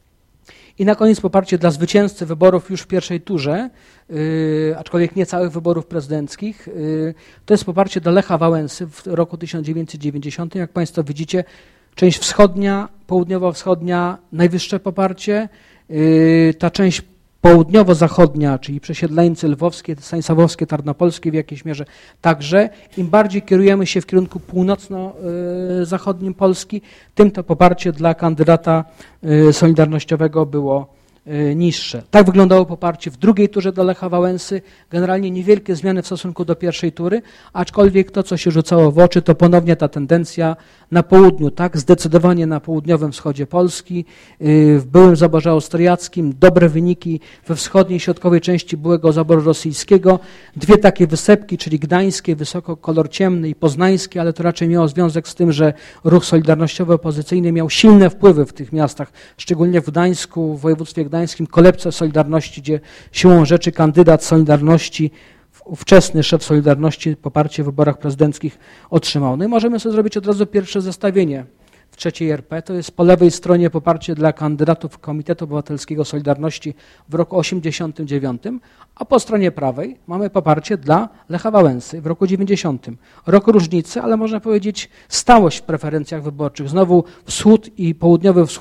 I na koniec poparcie dla zwycięzcy wyborów już w pierwszej turze, yy, aczkolwiek nie całych wyborów prezydenckich. Yy, to jest poparcie dla Lecha Wałęsy w roku tysiąc dziewięćset dziewięćdziesiątym. Jak Państwo widzicie, część wschodnia, południowo-wschodnia, najwyższe poparcie. Yy, ta część południowo-zachodnia, czyli przesiedleńcy lwowskie, stanisławowskie, tarnopolskie w jakiejś mierze także. Im bardziej kierujemy się w kierunku północno-zachodnim Polski, tym to poparcie dla kandydata solidarnościowego było niższe. Tak wyglądało poparcie w drugiej turze dla Lecha Wałęsy. Generalnie niewielkie zmiany w stosunku do pierwszej tury, aczkolwiek to, co się rzucało w oczy, to ponownie ta tendencja na południu, tak, zdecydowanie na południowym wschodzie Polski, w byłym zaborze austriackim, dobre wyniki we wschodniej, środkowej części byłego zaboru rosyjskiego, dwie takie wysepki, czyli gdańskie, wysoko kolor ciemny i poznańskie, ale to raczej miało związek z tym, że ruch solidarnościowy opozycyjny miał silne wpływy w tych miastach, szczególnie w Gdańsku, w województwie gdańskim, kolebce Solidarności, gdzie siłą rzeczy kandydat Solidarności, ówczesny szef Solidarności poparcie w wyborach prezydenckich otrzymał. No i możemy sobie zrobić od razu pierwsze zestawienie w trzeciej R P. To jest po lewej stronie poparcie dla kandydatów Komitetu Obywatelskiego Solidarności w roku osiemdziesiątym dziewiątym, a po stronie prawej mamy poparcie dla Lecha Wałęsy w roku dziewięćdziesiątym. Rok różnicy, ale można powiedzieć stałość w preferencjach wyborczych. Znowu wschód i południowy wschód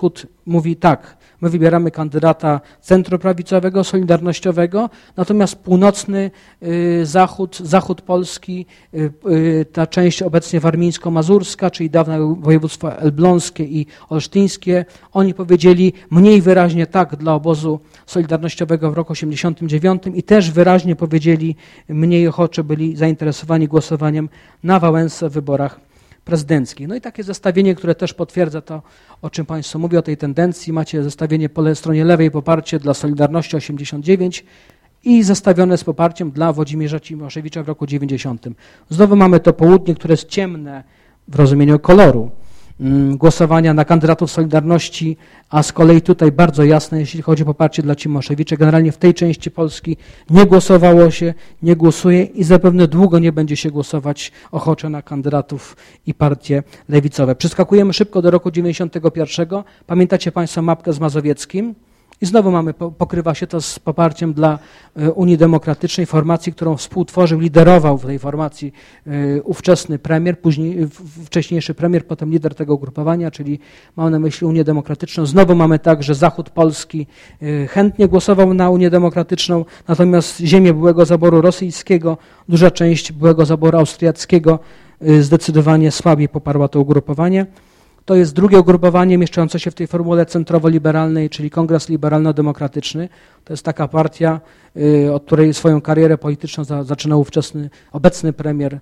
mówi tak, my wybieramy kandydata centroprawicowego, solidarnościowego, natomiast północny y, zachód, zachód Polski, y, y, ta część obecnie warmińsko-mazurska, czyli dawne województwa elbląskie i olsztyńskie, oni powiedzieli mniej wyraźnie tak dla obozu solidarnościowego w roku osiemdziesiątym dziewiątym i też wyraźnie powiedzieli, mniej ochoczo byli zainteresowani głosowaniem na Wałęsę w wyborach prezydenckich. No i takie zestawienie, które też potwierdza to, o czym Państwo mówią, o tej tendencji. Macie zestawienie po stronie lewej poparcie dla Solidarności osiemdziesiąt dziewięć i zestawione z poparciem dla Włodzimierza Cimoszewicza w roku dziewięćdziesiątym. Znowu mamy to południe, które jest ciemne w rozumieniu koloru głosowania na kandydatów Solidarności, a z kolei tutaj bardzo jasne, jeśli chodzi o poparcie dla Cimoszewicza. Generalnie w tej części Polski nie głosowało się, nie głosuje i zapewne długo nie będzie się głosować ochoczo na kandydatów i partie lewicowe. Przeskakujemy szybko do roku dziewięćdziesiątego pierwszego. Pamiętacie Państwo mapkę z Mazowieckim? I znowu mamy, pokrywa się to z poparciem dla Unii Demokratycznej, formacji, którą współtworzył, liderował w tej formacji ówczesny premier, później wcześniejszy premier, potem lider tego ugrupowania, czyli mam na myśli Unię Demokratyczną. Znowu mamy tak, że Zachód Polski chętnie głosował na Unię Demokratyczną, natomiast ziemię byłego zaboru rosyjskiego, duża część byłego zaboru austriackiego zdecydowanie słabiej poparła to ugrupowanie. To jest drugie ugrupowanie mieszczące się w tej formule centrowo-liberalnej, czyli Kongres Liberalno-Demokratyczny. To jest taka partia, od której swoją karierę polityczną zaczynał ówczesny, obecny premier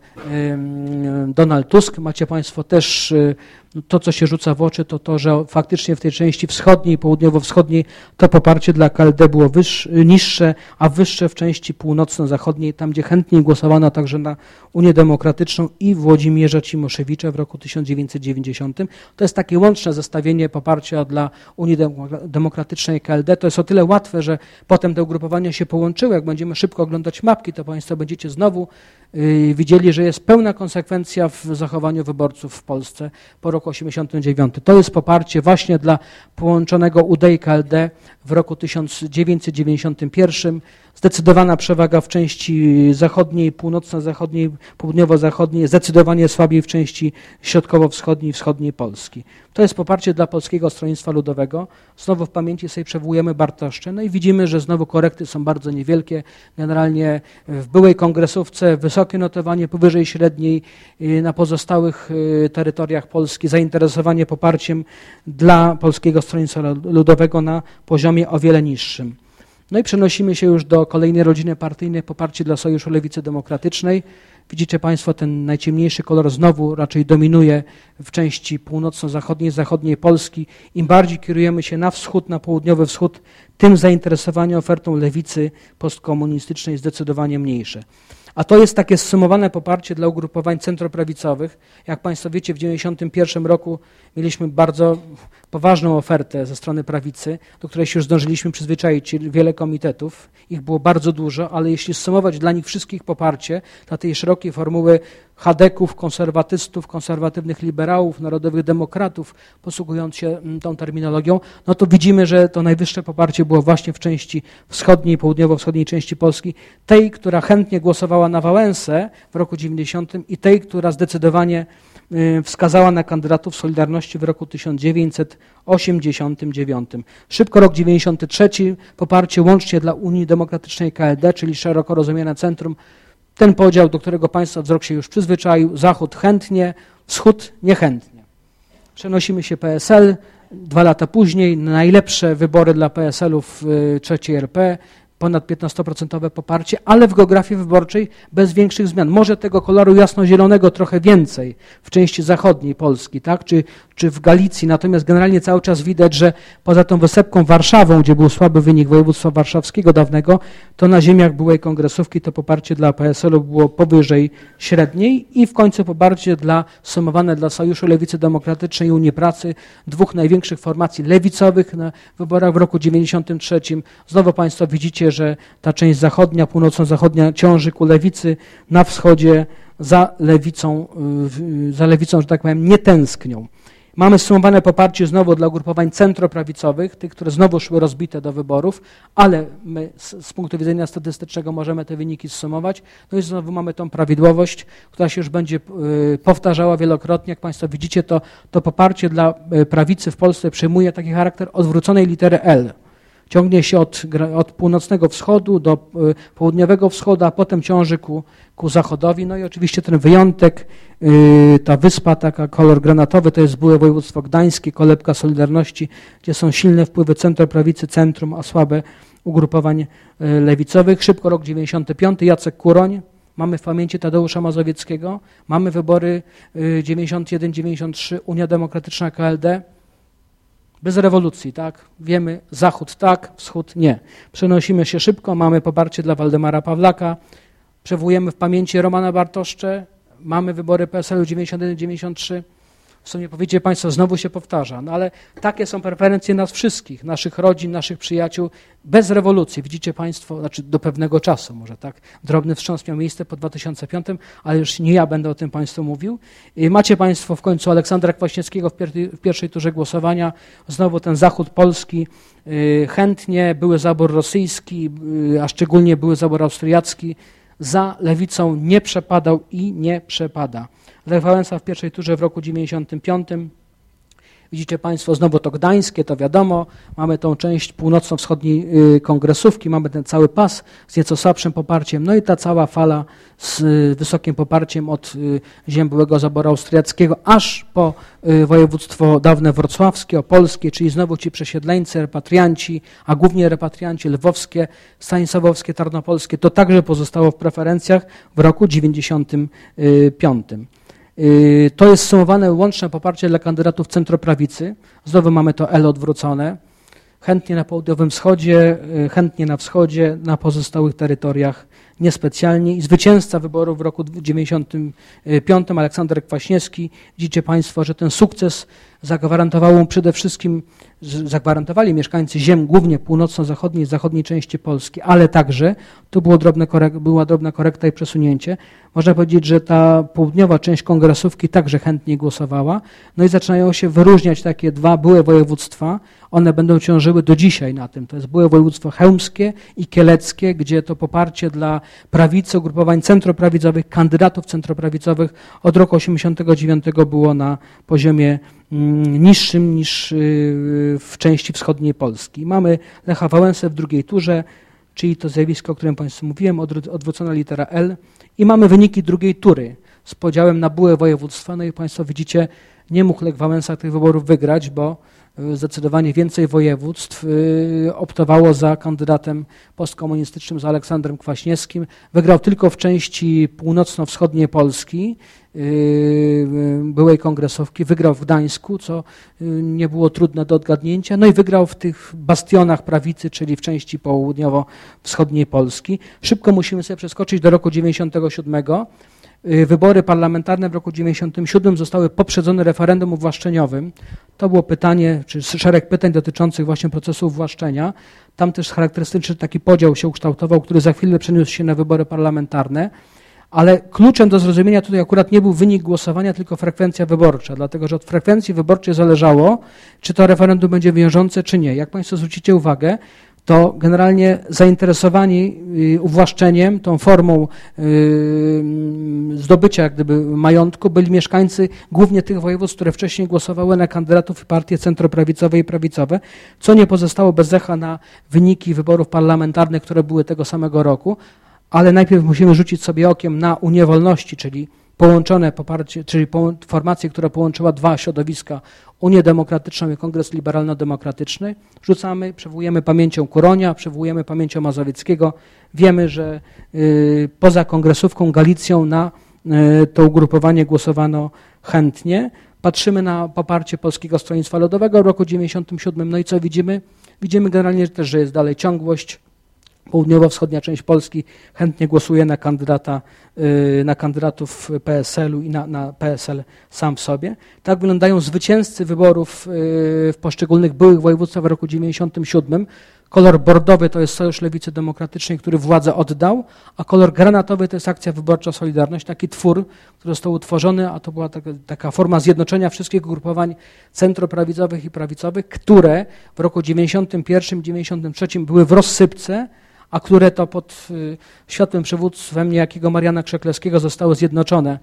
Donald Tusk. Macie Państwo też to, co się rzuca w oczy, to to, że faktycznie w tej części wschodniej, południowo-wschodniej to poparcie dla K L D było wyższe, niższe, a wyższe w części północno-zachodniej, tam gdzie chętniej głosowano także na Unię Demokratyczną i Włodzimierza Cimoszewicza w roku tysiąc dziewięćset dziewięćdziesiątym. To jest takie łączne zestawienie poparcia dla Unii Demokratycznej i K L D. To jest o tyle łatwe, że potem te ugrupowania się połączyły. Jak będziemy szybko oglądać mapki, to Państwo będziecie znowu yy, widzieli, że jest pełna konsekwencja w zachowaniu wyborców w Polsce po roku osiemdziesiątym dziewiątym. To jest poparcie właśnie dla połączonego U D i K L D w roku tysiąc dziewięćset dziewięćdziesiątym pierwszym. Zdecydowana przewaga w części zachodniej, północno-zachodniej, południowo-zachodniej, zdecydowanie słabiej w części środkowo-wschodniej i wschodniej Polski. To jest poparcie dla Polskiego Stronnictwa Ludowego. Znowu w pamięci sobie przywołujemy Bartoszczę. No i widzimy, że znowu korekty są bardzo niewielkie. Generalnie w byłej kongresówce wysokie notowanie powyżej średniej, na pozostałych terytoriach Polski zainteresowanie poparciem dla Polskiego Stronnictwa Ludowego na poziomie o wiele niższym. No i przenosimy się już do kolejnej rodziny partyjnej, poparcie dla Sojuszu Lewicy Demokratycznej. Widzicie Państwo, ten najciemniejszy kolor znowu raczej dominuje w części północno-zachodniej, zachodniej Polski. Im bardziej kierujemy się na wschód, na południowy wschód, tym zainteresowanie ofertą lewicy postkomunistycznej zdecydowanie mniejsze. A to jest takie zsumowane poparcie dla ugrupowań centroprawicowych. Jak Państwo wiecie, w dziewięćdziesiątym pierwszym roku mieliśmy bardzo poważną ofertę ze strony prawicy, do której się już zdążyliśmy przyzwyczaić, wiele komitetów. Ich było bardzo dużo, ale jeśli zsumować dla nich wszystkich poparcie, dla tej szerokiej formuły chadeków, konserwatystów, konserwatywnych liberałów, narodowych demokratów, posługując się tą terminologią, no to widzimy, że to najwyższe poparcie było właśnie w części wschodniej, południowo-wschodniej części Polski, tej, która chętnie głosowała na Wałęsę w roku dziewięćdziesiątym i tej, która zdecydowanie wskazała na kandydatów Solidarności w roku tysiąc dziewięćset osiemdziesiątym dziewiątym. Szybko rok dziewięćdziesiąty trzeci, poparcie łącznie dla Unii Demokratycznej K L D, czyli szeroko rozumiane centrum. Ten podział, do którego Państwa wzrok się już przyzwyczaił, Zachód chętnie, Wschód niechętnie. Przenosimy się P S L, dwa lata później, najlepsze wybory dla P S L-u w trzeciej R P, ponad piętnastoprocentowe poparcie, ale w geografii wyborczej bez większych zmian. Może tego koloru jasno-zielonego trochę więcej w części zachodniej Polski, tak? czy, czy w Galicji, natomiast generalnie cały czas widać, że poza tą wysepką Warszawą, gdzie był słaby wynik województwa warszawskiego dawnego, to na ziemiach byłej kongresówki to poparcie dla P S L-u było powyżej średniej i w końcu poparcie dla, sumowane dla Sojuszu Lewicy Demokratycznej i Unii Pracy, dwóch największych formacji lewicowych na wyborach w roku dziewięćdziesiątym trzecim. Znowu Państwo widzicie, że ta część zachodnia, północno-zachodnia ciąży ku lewicy, na wschodzie za lewicą, za lewicą, że tak powiem, nie tęsknią. Mamy zsumowane poparcie znowu dla ugrupowań centroprawicowych, tych, które znowu szły rozbite do wyborów, ale my z, z punktu widzenia statystycznego możemy te wyniki zsumować. No i znowu mamy tą prawidłowość, która się już będzie y, powtarzała wielokrotnie. Jak Państwo widzicie, to, to poparcie dla prawicy w Polsce przyjmuje taki charakter odwróconej litery L. Ciągnie się od, od północnego wschodu do y, południowego wschodu, a potem ciąży ku, ku zachodowi. No i oczywiście ten wyjątek, y, ta wyspa, taka kolor granatowy, to jest byłe województwo gdańskie, kolebka Solidarności, gdzie są silne wpływy centroprawicy, centrum, a słabe ugrupowań y, lewicowych. Szybko rok dziewięćdziesiąty piąty, Jacek Kuroń. Mamy w pamięci Tadeusza Mazowieckiego. Mamy wybory y, dziewięćdziesiąty jeden dziewięćdziesiąty trzy, Unia Demokratyczna K L D. Bez rewolucji, tak? Wiemy, Zachód tak, Wschód nie. Przenosimy się szybko, mamy poparcie dla Waldemara Pawlaka, przywołujemy w pamięci Romana Bartoszcze, mamy wybory P S L u dziewięćdziesiąty jeden dziewięćdziesiąty trzy. W sumie powiecie Państwo, znowu się powtarza, no ale takie są preferencje nas wszystkich, naszych rodzin, naszych przyjaciół, bez rewolucji. Widzicie Państwo, znaczy do pewnego czasu może tak, drobny wstrząs miał miejsce po dwa tysiące piątym, ale już nie ja będę o tym Państwu mówił. I macie Państwo w końcu Aleksandra Kwaśniewskiego w, pier w pierwszej turze głosowania, znowu ten zachód polski, yy, chętnie, były zabór rosyjski, yy, a szczególnie były zabór austriacki, za lewicą nie przepadał i nie przepada. Lech Wałęsa w pierwszej turze w roku dziewięćdziesiątym piątym. Widzicie Państwo, znowu to gdańskie, to wiadomo. Mamy tą część północno-wschodniej kongresówki, mamy ten cały pas z nieco słabszym poparciem, no i ta cała fala z wysokim poparciem od ziem byłego zaboru austriackiego, aż po województwo dawne wrocławskie, opolskie, czyli znowu ci przesiedleńcy, repatrianci, a głównie repatrianci lwowskie, stanisławowskie, tarnopolskie, to także pozostało w preferencjach w roku dziewięćdziesiątym piątym. To jest sumowane łączne poparcie dla kandydatów centroprawicy. Znowu mamy to L odwrócone. Chętnie na południowym wschodzie, chętnie na wschodzie, na pozostałych terytoriach niespecjalnie. I zwycięzca wyborów w roku dziewięćdziesiątym piątym, Aleksander Kwaśniewski. Widzicie Państwo, że ten sukces zagwarantowało mu przede wszystkim, zagwarantowali mieszkańcy ziem, głównie północno-zachodniej, zachodniej części Polski, ale także, tu było drobne korek, była drobna korekta i przesunięcie, można powiedzieć, że ta południowa część kongresówki także chętnie głosowała, no i zaczynają się wyróżniać takie dwa byłe województwa, one będą ciążyły do dzisiaj na tym, to jest byłe województwo chełmskie i kieleckie, gdzie to poparcie dla prawicy, ugrupowań centroprawicowych, kandydatów centroprawicowych od roku osiemdziesiątego dziewiątego było na poziomie niższym niż w części wschodniej Polski. Mamy Lecha Wałęsę w drugiej turze, czyli to zjawisko, o którym Państwu mówiłem, odwrócona litera L. I mamy wyniki drugiej tury z podziałem na byłe województwa. No i Państwo widzicie, nie mógł Lech Wałęsa tych wyborów wygrać, bo zdecydowanie więcej województw optowało za kandydatem postkomunistycznym, za Aleksandrem Kwaśniewskim. Wygrał tylko w części północno-wschodniej Polski, byłej kongresówki, wygrał w Gdańsku, co nie było trudne do odgadnięcia, no i wygrał w tych bastionach prawicy, czyli w części południowo-wschodniej Polski. Szybko musimy sobie przeskoczyć do roku dziewięćdziesiątego siódmego. Wybory parlamentarne w roku dziewięćdziesiątym siódmym zostały poprzedzone referendum uwłaszczeniowym. To było pytanie, czy szereg pytań dotyczących właśnie procesu uwłaszczenia. Tam też charakterystyczny taki podział się ukształtował, który za chwilę przeniósł się na wybory parlamentarne. Ale kluczem do zrozumienia tutaj akurat nie był wynik głosowania, tylko frekwencja wyborcza, dlatego że od frekwencji wyborczej zależało, czy to referendum będzie wiążące, czy nie. Jak Państwo zwrócicie uwagę, to generalnie zainteresowani uwłaszczeniem, tą formą zdobycia jak gdyby majątku byli mieszkańcy głównie tych województw, które wcześniej głosowały na kandydatów i partie centroprawicowe i prawicowe, co nie pozostało bez echa na wyniki wyborów parlamentarnych, które były tego samego roku, ale najpierw musimy rzucić sobie okiem na Unię Wolności, czyli połączone poparcie, czyli formację, która połączyła dwa środowiska, Unię Demokratyczną i Kongres Liberalno-Demokratyczny. Rzucamy, przywołujemy pamięcią Kuronia, przywołujemy pamięcią Mazowieckiego. Wiemy, że y, poza kongresówką Galicją na y, to ugrupowanie głosowano chętnie. Patrzymy na poparcie Polskiego Stronnictwa Ludowego w roku dziewięćdziesiątym siódmym. No i co widzimy? Widzimy generalnie też, że jest dalej ciągłość. Południowo-wschodnia część Polski chętnie głosuje na kandydata, na kandydatów P S L u i na, na P S L sam w sobie. Tak wyglądają zwycięzcy wyborów w poszczególnych byłych województwach w roku dziewięćdziesiątym siódmym. Kolor bordowy to jest Sojusz Lewicy Demokratycznej, który władzę oddał, a kolor granatowy to jest Akcja Wyborcza Solidarność, taki twór, który został utworzony, a to była taka, taka forma zjednoczenia wszystkich ugrupowań centroprawicowych i prawicowych, które w roku dziewięćdziesiątym pierwszym dziewięćdziesiątym trzecim były w rozsypce, a które to pod światłym przywództwem niejakiego Mariana Krzeklewskiego zostały zjednoczone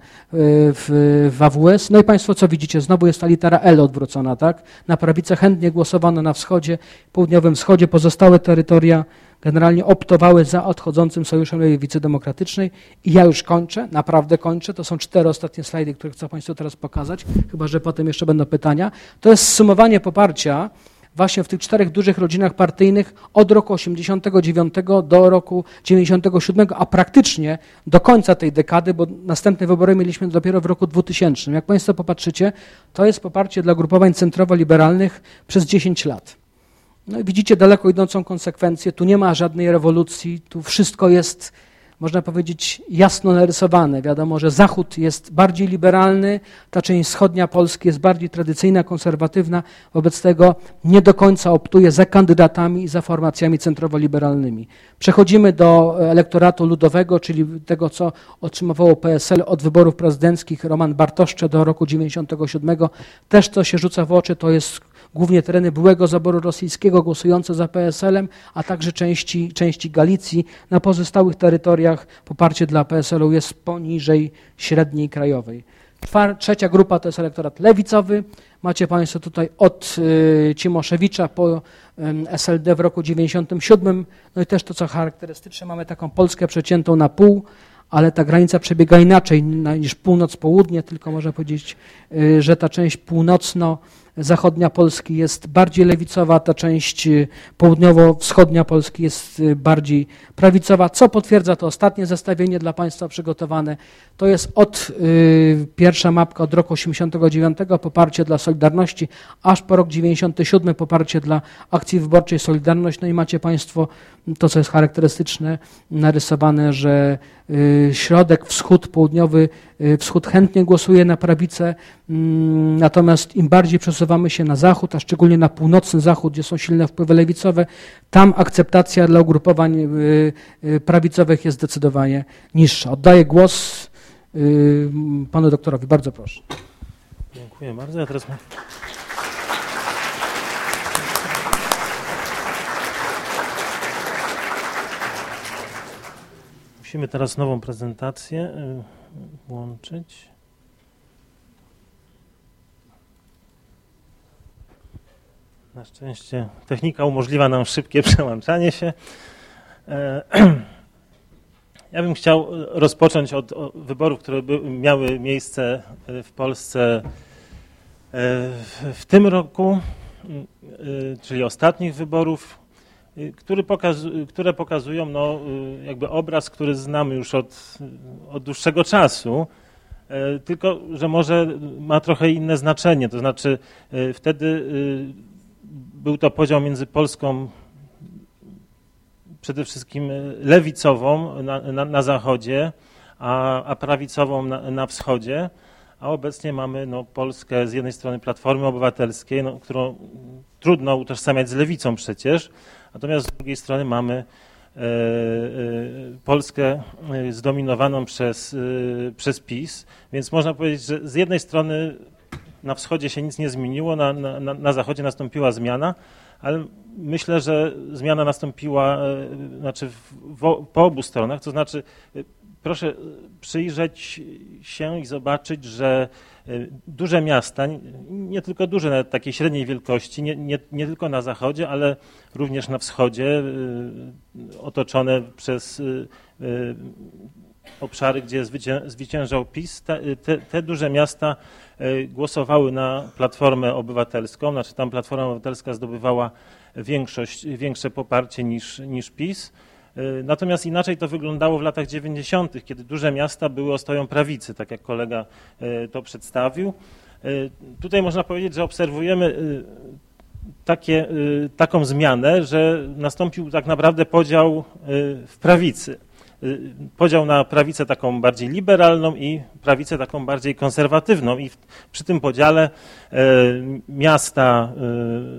w, w A W S. No i Państwo co widzicie? Znowu jest ta litera L odwrócona, tak? Na prawicę chętnie głosowano na wschodzie, południowym wschodzie, pozostałe terytoria generalnie optowały za odchodzącym Sojuszem Lewicy Demokratycznej. I ja już kończę, naprawdę kończę. To są cztery ostatnie slajdy, które chcę Państwu teraz pokazać, chyba że potem jeszcze będą pytania. To jest zsumowanie poparcia właśnie w tych czterech dużych rodzinach partyjnych od roku osiemdziesiątego dziewiątego do roku dziewięćdziesiątego siódmego, a praktycznie do końca tej dekady, bo następne wybory mieliśmy dopiero w roku dwutysięcznym. Jak Państwo popatrzycie, to jest poparcie dla ugrupowań centrowo-liberalnych przez dziesięć lat. No i widzicie daleko idącą konsekwencję, tu nie ma żadnej rewolucji, tu wszystko jest, można powiedzieć, jasno narysowane. Wiadomo, że Zachód jest bardziej liberalny, ta część wschodnia Polski jest bardziej tradycyjna, konserwatywna, wobec tego nie do końca optuje za kandydatami i za formacjami centrowo-liberalnymi. Przechodzimy do elektoratu ludowego, czyli tego, co otrzymywało P S L od wyborów prezydenckich, Roman Bartoszcze do roku dziewięćdziesiątego siódmego. Też co się rzuca w oczy, to jest głównie tereny byłego zaboru rosyjskiego głosujące za P S L-em, a także części, części Galicji. Na pozostałych terytoriach poparcie dla P S L-u jest poniżej średniej krajowej. Trzecia grupa to jest elektorat lewicowy. Macie Państwo tutaj od y, Cimoszewicza po y, S L D w roku dziewięćdziesiątym siódmym. No i też to, co charakterystyczne, mamy taką Polskę przeciętą na pół, ale ta granica przebiega inaczej niż północ-południe, tylko można powiedzieć, y, że ta część północno zachodnia Polski jest bardziej lewicowa, ta część południowo-wschodnia Polski jest bardziej prawicowa, co potwierdza to ostatnie zestawienie dla Państwa przygotowane. To jest od y, pierwsza mapka od roku osiemdziesiątego dziewiątego, poparcie dla Solidarności, aż po rok dziewięćdziesiąty siódmy poparcie dla Akcji Wyborczej Solidarność. No i macie Państwo to, co jest charakterystyczne, narysowane, że y, środek, wschód, południowy, y, wschód chętnie głosuje na prawicę, y, natomiast im bardziej przesuwamy się na zachód, a szczególnie na północny zachód, gdzie są silne wpływy lewicowe, tam akceptacja dla ugrupowań y, y, prawicowych jest zdecydowanie niższa. Oddaję głos y, panu doktorowi. Bardzo proszę. Dziękuję bardzo. Ja teraz... Musimy teraz nową prezentację włączyć. Na szczęście technika umożliwia nam szybkie przełączanie się. Ja bym chciał rozpocząć od wyborów, które by, miały miejsce w Polsce w tym roku, czyli ostatnich wyborów, Który pokazu, które pokazują no, jakby obraz, który znamy już od, od dłuższego czasu, tylko że może ma trochę inne znaczenie. To znaczy wtedy był to podział między Polską przede wszystkim lewicową na, na, na zachodzie, a, a prawicową na, na wschodzie, a obecnie mamy no, Polskę z jednej strony Platformy Obywatelskiej, no, którą trudno utożsamiać z lewicą przecież, natomiast z drugiej strony mamy e, e, Polskę zdominowaną przez, e, przez PiS, więc można powiedzieć, że z jednej strony na wschodzie się nic nie zmieniło, na, na, na zachodzie nastąpiła zmiana, ale myślę, że zmiana nastąpiła e, znaczy w, w, po obu stronach, to znaczy e, proszę przyjrzeć się i zobaczyć, że duże miasta, nie tylko duże, nawet takiej średniej wielkości, nie, nie, nie tylko na zachodzie, ale również na wschodzie, otoczone przez obszary, gdzie zwycię, zwyciężał PiS, te, te, te duże miasta głosowały na Platformę Obywatelską, znaczy tam Platforma Obywatelska zdobywała większość, większe poparcie niż, niż PiS. Natomiast inaczej to wyglądało w latach dziewięćdziesiątych, kiedy duże miasta były ostoją prawicy, tak jak kolega to przedstawił. Tutaj można powiedzieć, że obserwujemy takie, taką zmianę, że nastąpił tak naprawdę podział w prawicy. Podział na prawicę taką bardziej liberalną i prawicę taką bardziej konserwatywną. I w, przy tym podziale miasta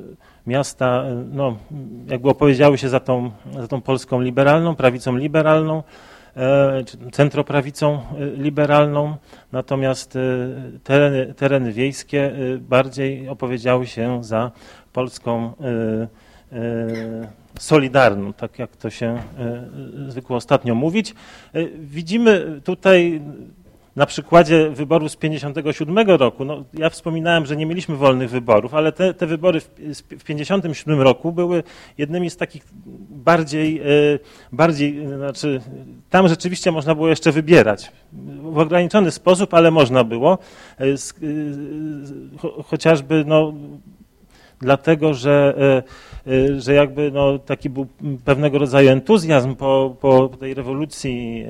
miasta no, jakby opowiedziały się za tą, za tą Polską liberalną, prawicą liberalną, czy centroprawicą liberalną, natomiast tereny, tereny wiejskie bardziej opowiedziały się za Polską solidarną, tak jak to się zwykło ostatnio mówić. Widzimy tutaj na przykładzie wyborów z pięćdziesiątego siódmego roku, no ja wspominałem, że nie mieliśmy wolnych wyborów, ale te, te wybory w, w pięćdziesiątym siódmym roku były jednymi z takich bardziej, bardziej, znaczy tam rzeczywiście można było jeszcze wybierać. W ograniczony sposób, ale można było. Chociażby no, dlatego, że, że jakby no, taki był pewnego rodzaju entuzjazm po, po tej rewolucji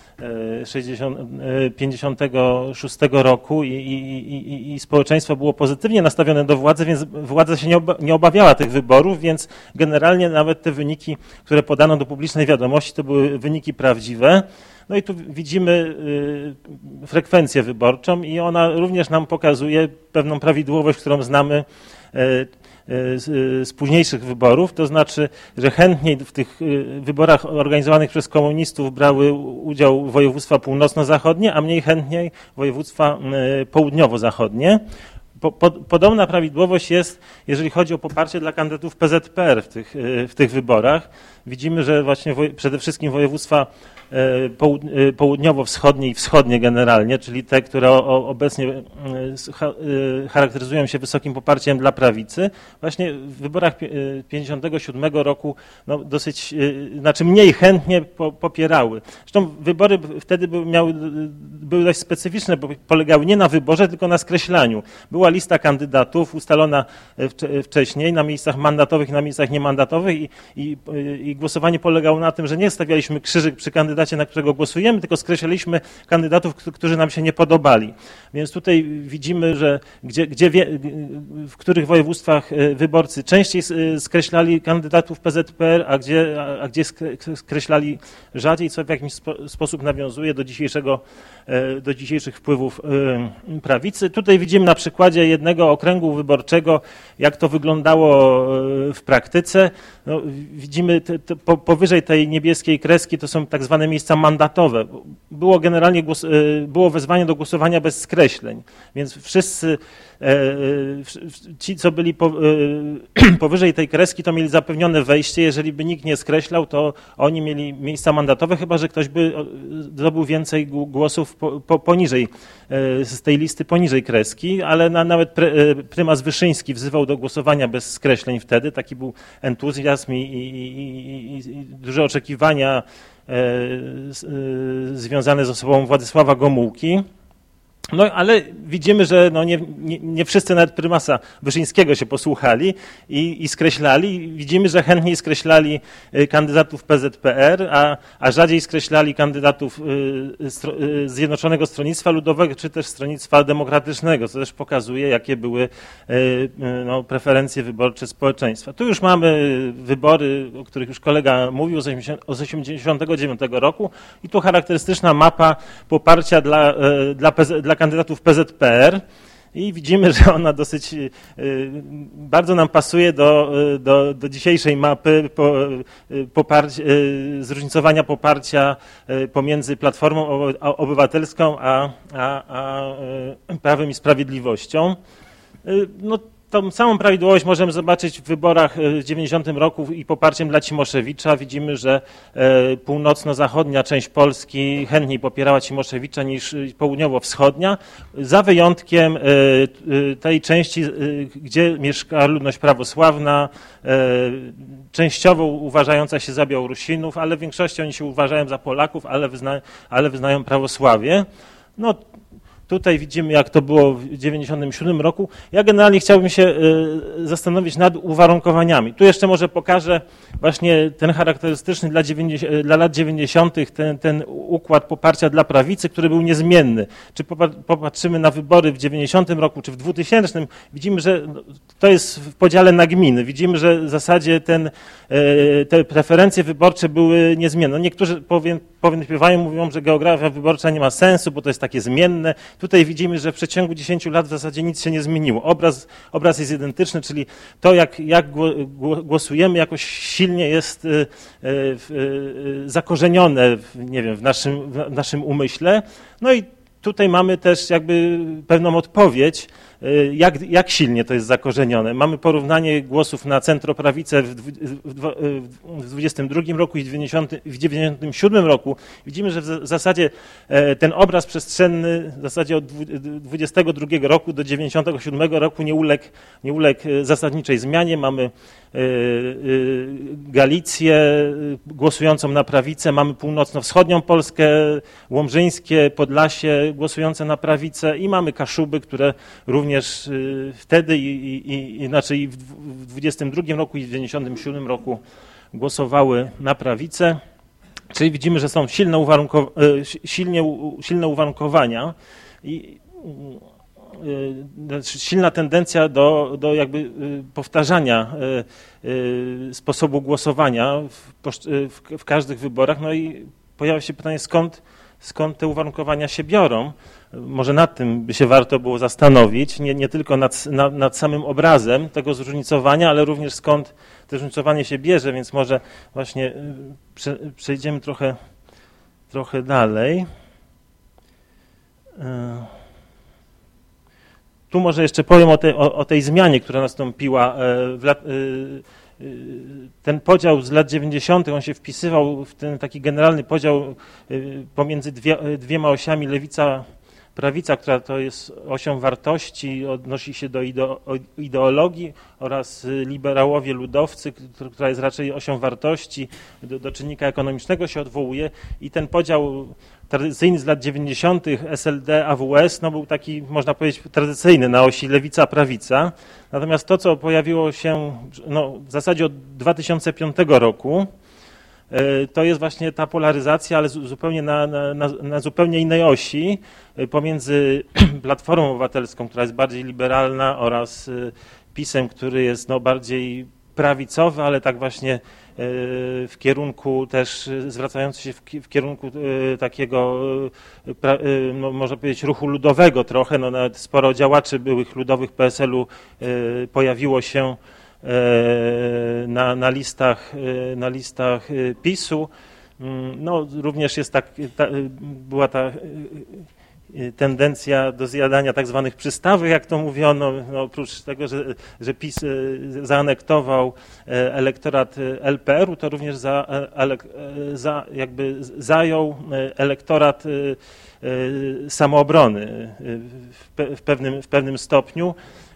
pięćdziesiątego szóstego roku i, i, i, i społeczeństwo było pozytywnie nastawione do władzy, więc władza się nie, oba, nie obawiała tych wyborów, więc generalnie nawet te wyniki, które podano do publicznej wiadomości, to były wyniki prawdziwe. No i tu widzimy y, frekwencję wyborczą i ona również nam pokazuje pewną prawidłowość, którą znamy y, Z, z późniejszych wyborów, to znaczy, że chętniej w tych wyborach organizowanych przez komunistów brały udział województwa północno-zachodnie, a mniej chętniej województwa południowo-zachodnie. Po, po, podobna prawidłowość jest, jeżeli chodzi o poparcie dla kandydatów P Z P R w tych, w tych wyborach. Widzimy, że właśnie woje, przede wszystkim województwa południowo-wschodnie i wschodnie generalnie, czyli te, które obecnie charakteryzują się wysokim poparciem dla prawicy, właśnie w wyborach pięćdziesiątego siódmego roku no dosyć, znaczy mniej chętnie popierały. Zresztą wybory wtedy były, miały, były dość specyficzne, bo polegały nie na wyborze, tylko na skreślaniu. Była lista kandydatów ustalona wcześniej na miejscach mandatowych i na miejscach niemandatowych i, i, i głosowanie polegało na tym, że nie stawialiśmy krzyżyk przy kandydacie, na którego głosujemy, tylko skreślaliśmy kandydatów, którzy nam się nie podobali. Więc tutaj widzimy, że gdzie, gdzie wie, w których województwach wyborcy częściej skreślali kandydatów P Z P R, a gdzie, a gdzie skreślali rzadziej, co w jakimś spo, sposób nawiązuje do dzisiejszego, do dzisiejszych wpływów prawicy. Tutaj widzimy na przykładzie jednego okręgu wyborczego, jak to wyglądało w praktyce. No, widzimy te, te, po, powyżej tej niebieskiej kreski to są tak zwane miejsca mandatowe. Było generalnie głos, było wezwanie do głosowania bez skreśleń, więc wszyscy ci, co byli po, powyżej tej kreski, to mieli zapewnione wejście. Jeżeli by nikt nie skreślał, to oni mieli miejsca mandatowe, chyba że ktoś by zdobył więcej głosów po, po, poniżej, z tej listy poniżej kreski, ale na, nawet pre, prymas Wyszyński wzywał do głosowania bez skreśleń wtedy. Taki był entuzjazm i, i, i, i duże oczekiwania związane z osobą Władysława Gomułki. No ale widzimy, że no nie, nie, nie wszyscy nawet prymasa Wyszyńskiego się posłuchali i, i skreślali. Widzimy, że chętniej skreślali kandydatów P Z P R, a, a rzadziej skreślali kandydatów Zjednoczonego Stronnictwa Ludowego czy też Stronnictwa Demokratycznego, co też pokazuje, jakie były no, preferencje wyborcze społeczeństwa. Tu już mamy wybory, o których już kolega mówił, z osiemdziesiątego dziewiątego roku i tu charakterystyczna mapa poparcia dla, dla, dla kandydatów P Z P R i widzimy, że ona dosyć bardzo nam pasuje do, do, do dzisiejszej mapy po, poparcia, zróżnicowania poparcia pomiędzy Platformą Obywatelską a, a, a Prawem i Sprawiedliwością. No, tą samą prawidłowość możemy zobaczyć w wyborach w dziewięćdziesiątym roku i poparciem dla Cimoszewicza. Widzimy, że północno-zachodnia część Polski chętniej popierała Cimoszewicza niż południowo-wschodnia, za wyjątkiem tej części, gdzie mieszka ludność prawosławna, częściowo uważająca się za Białorusinów, ale w większości oni się uważają za Polaków, ale, wyzna, ale wyznają prawosławie. No, tutaj widzimy, jak to było w dziewięćdziesiątym siódmym roku. Ja generalnie chciałbym się zastanowić nad uwarunkowaniami. Tu jeszcze może pokażę właśnie ten charakterystyczny dla, dla lat dziewięćdziesiątych, ten, ten układ poparcia dla prawicy, który był niezmienny. Czy popatrzymy na wybory w dziewięćdziesiątym roku, czy w dwutysięcznym, widzimy, że to jest w podziale na gminy. Widzimy, że w zasadzie ten, te preferencje wyborcze były niezmienne. Niektórzy powiem, powiem, mówią, że geografia wyborcza nie ma sensu, bo to jest takie zmienne. tutaj widzimy, że w przeciągu dziesięciu lat w zasadzie nic się nie zmieniło. Obraz, obraz jest identyczny, czyli to, jak, jak głosujemy, jakoś silnie jest zakorzenione, nie wiem, w naszym, w naszym umyśle. No i tutaj mamy też jakby pewną odpowiedź, jak, jak silnie to jest zakorzenione. Mamy porównanie głosów na centroprawicę w dwudziestym drugim roku i w dziewięćdziesiątym siódmym roku. Widzimy, że w zasadzie ten obraz przestrzenny w zasadzie od dwudziestego drugiego roku do dziewięćdziesiątego siódmego roku nie uległ, nie uległ zasadniczej zmianie. Mamy Galicję głosującą na prawicę, mamy północno-wschodnią Polskę, Łomżyńskie, Podlasie głosujące na prawicę i mamy Kaszuby, które również wtedy i, i, i znaczy i w dwudziestym drugim roku i w dziewięćdziesiątym siódmym roku głosowały na prawicę. Czyli widzimy, że są silne, uwarunkow silnie, silne uwarunkowania i silna tendencja do, do jakby powtarzania sposobu głosowania w, w, w każdych wyborach. No i pojawia się pytanie, skąd, skąd te uwarunkowania się biorą. Może nad tym by się warto było zastanowić, nie, nie tylko nad, nad, nad samym obrazem tego zróżnicowania, ale również skąd to zróżnicowanie się bierze, więc może właśnie prze, przejdziemy trochę, trochę dalej. Tu może jeszcze powiem o, te, o, o tej zmianie, która nastąpiła. W lat, ten podział z lat dziewięćdziesiątych, on się wpisywał w ten taki generalny podział pomiędzy dwie, dwiema osiami lewica, prawica, która to jest osią wartości, odnosi się do ideologii, oraz liberałowie, ludowcy, która jest raczej osią wartości, do, do czynnika ekonomicznego się odwołuje i ten podział tradycyjny z lat dziewięćdziesiątych S L D, A W S, no był taki, można powiedzieć, tradycyjny na osi lewica-prawica. Natomiast to, co pojawiło się no, w zasadzie od dwa tysiące piątego roku, to jest właśnie ta polaryzacja, ale zupełnie na, na, na zupełnie innej osi pomiędzy Platformą Obywatelską, która jest bardziej liberalna, oraz PiS-em, który jest no, bardziej prawicowy, ale tak właśnie w kierunku też zwracający się w kierunku takiego, no, można powiedzieć, ruchu ludowego trochę. No, nawet sporo działaczy byłych ludowych P S L-u pojawiło się na, na listach, na listach PiS-u. No, również jest tak, ta, była ta tendencja do zjadania tak zwanych przystawek, jak to mówiono, no, oprócz tego, że, że PiS zaanektował elektorat L P R u, to również za, za, jakby zajął elektorat samoobrony w pewnym, w pewnym stopniu.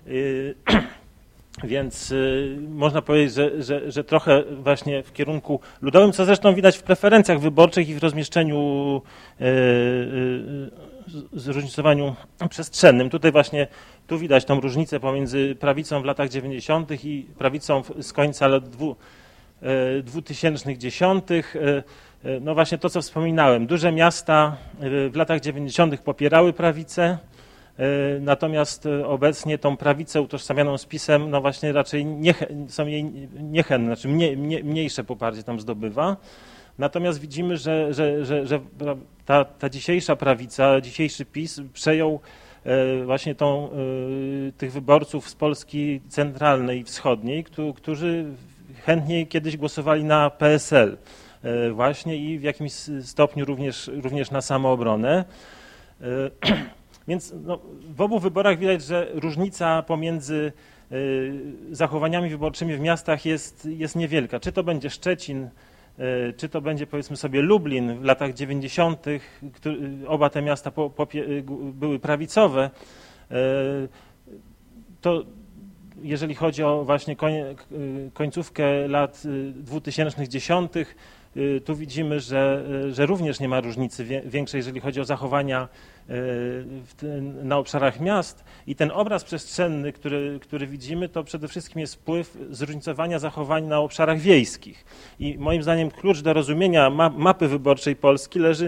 Więc y, można powiedzieć, że, że, że trochę właśnie w kierunku ludowym, co zresztą widać w preferencjach wyborczych i w rozmieszczeniu, y, y, zróżnicowaniu przestrzennym. Tutaj właśnie, tu widać tą różnicę pomiędzy prawicą w latach dziewięćdziesiątych i prawicą z końca lat dwutysięcznych dziesiątych. No właśnie to, co wspominałem. Duże miasta w latach dziewięćdziesiątych popierały prawicę. Natomiast obecnie tą prawicę utożsamianą z PiS-em, no właśnie raczej nie, są jej niechętne, znaczy mnie, mnie, mniejsze poparcie tam zdobywa. Natomiast widzimy, że, że, że, że ta, ta dzisiejsza prawica, dzisiejszy PiS przejął właśnie tą, tych wyborców z Polski centralnej i wschodniej, którzy chętniej kiedyś głosowali na P S L właśnie i w jakimś stopniu również, również na samoobronę. Więc no, w obu wyborach widać, że różnica pomiędzy y, zachowaniami wyborczymi w miastach jest, jest niewielka. Czy to będzie Szczecin, y, czy to będzie, powiedzmy sobie, Lublin w latach dziewięćdziesiątych, który, oba te miasta po, popie, y, były prawicowe, y, to jeżeli chodzi o właśnie koń, y, końcówkę lat dwutysięcznych dziesiątych, tu widzimy, że, że również nie ma różnicy większej, jeżeli chodzi o zachowania na obszarach miast. I ten obraz przestrzenny, który, który widzimy, to przede wszystkim jest wpływ zróżnicowania zachowań na obszarach wiejskich. I moim zdaniem klucz do rozumienia mapy wyborczej Polski leży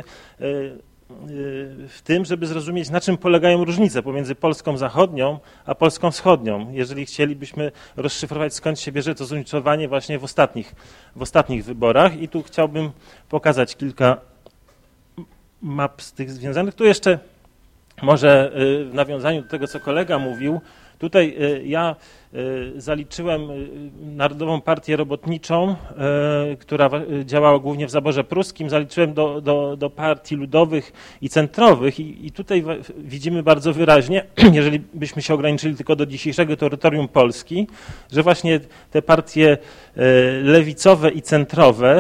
w tym, żeby zrozumieć, na czym polegają różnice pomiędzy Polską zachodnią a Polską wschodnią. Jeżeli chcielibyśmy rozszyfrować, skąd się bierze to zróżnicowanie właśnie w ostatnich, w ostatnich wyborach. I tu chciałbym pokazać kilka map z tych związanych. Tu jeszcze może w nawiązaniu do tego, co kolega mówił, tutaj ja zaliczyłem Narodową Partię Robotniczą, która działała głównie w zaborze pruskim, zaliczyłem do, do, do partii ludowych i centrowych i, i tutaj widzimy bardzo wyraźnie, jeżeli byśmy się ograniczyli tylko do dzisiejszego terytorium Polski, że właśnie te partie lewicowe i centrowe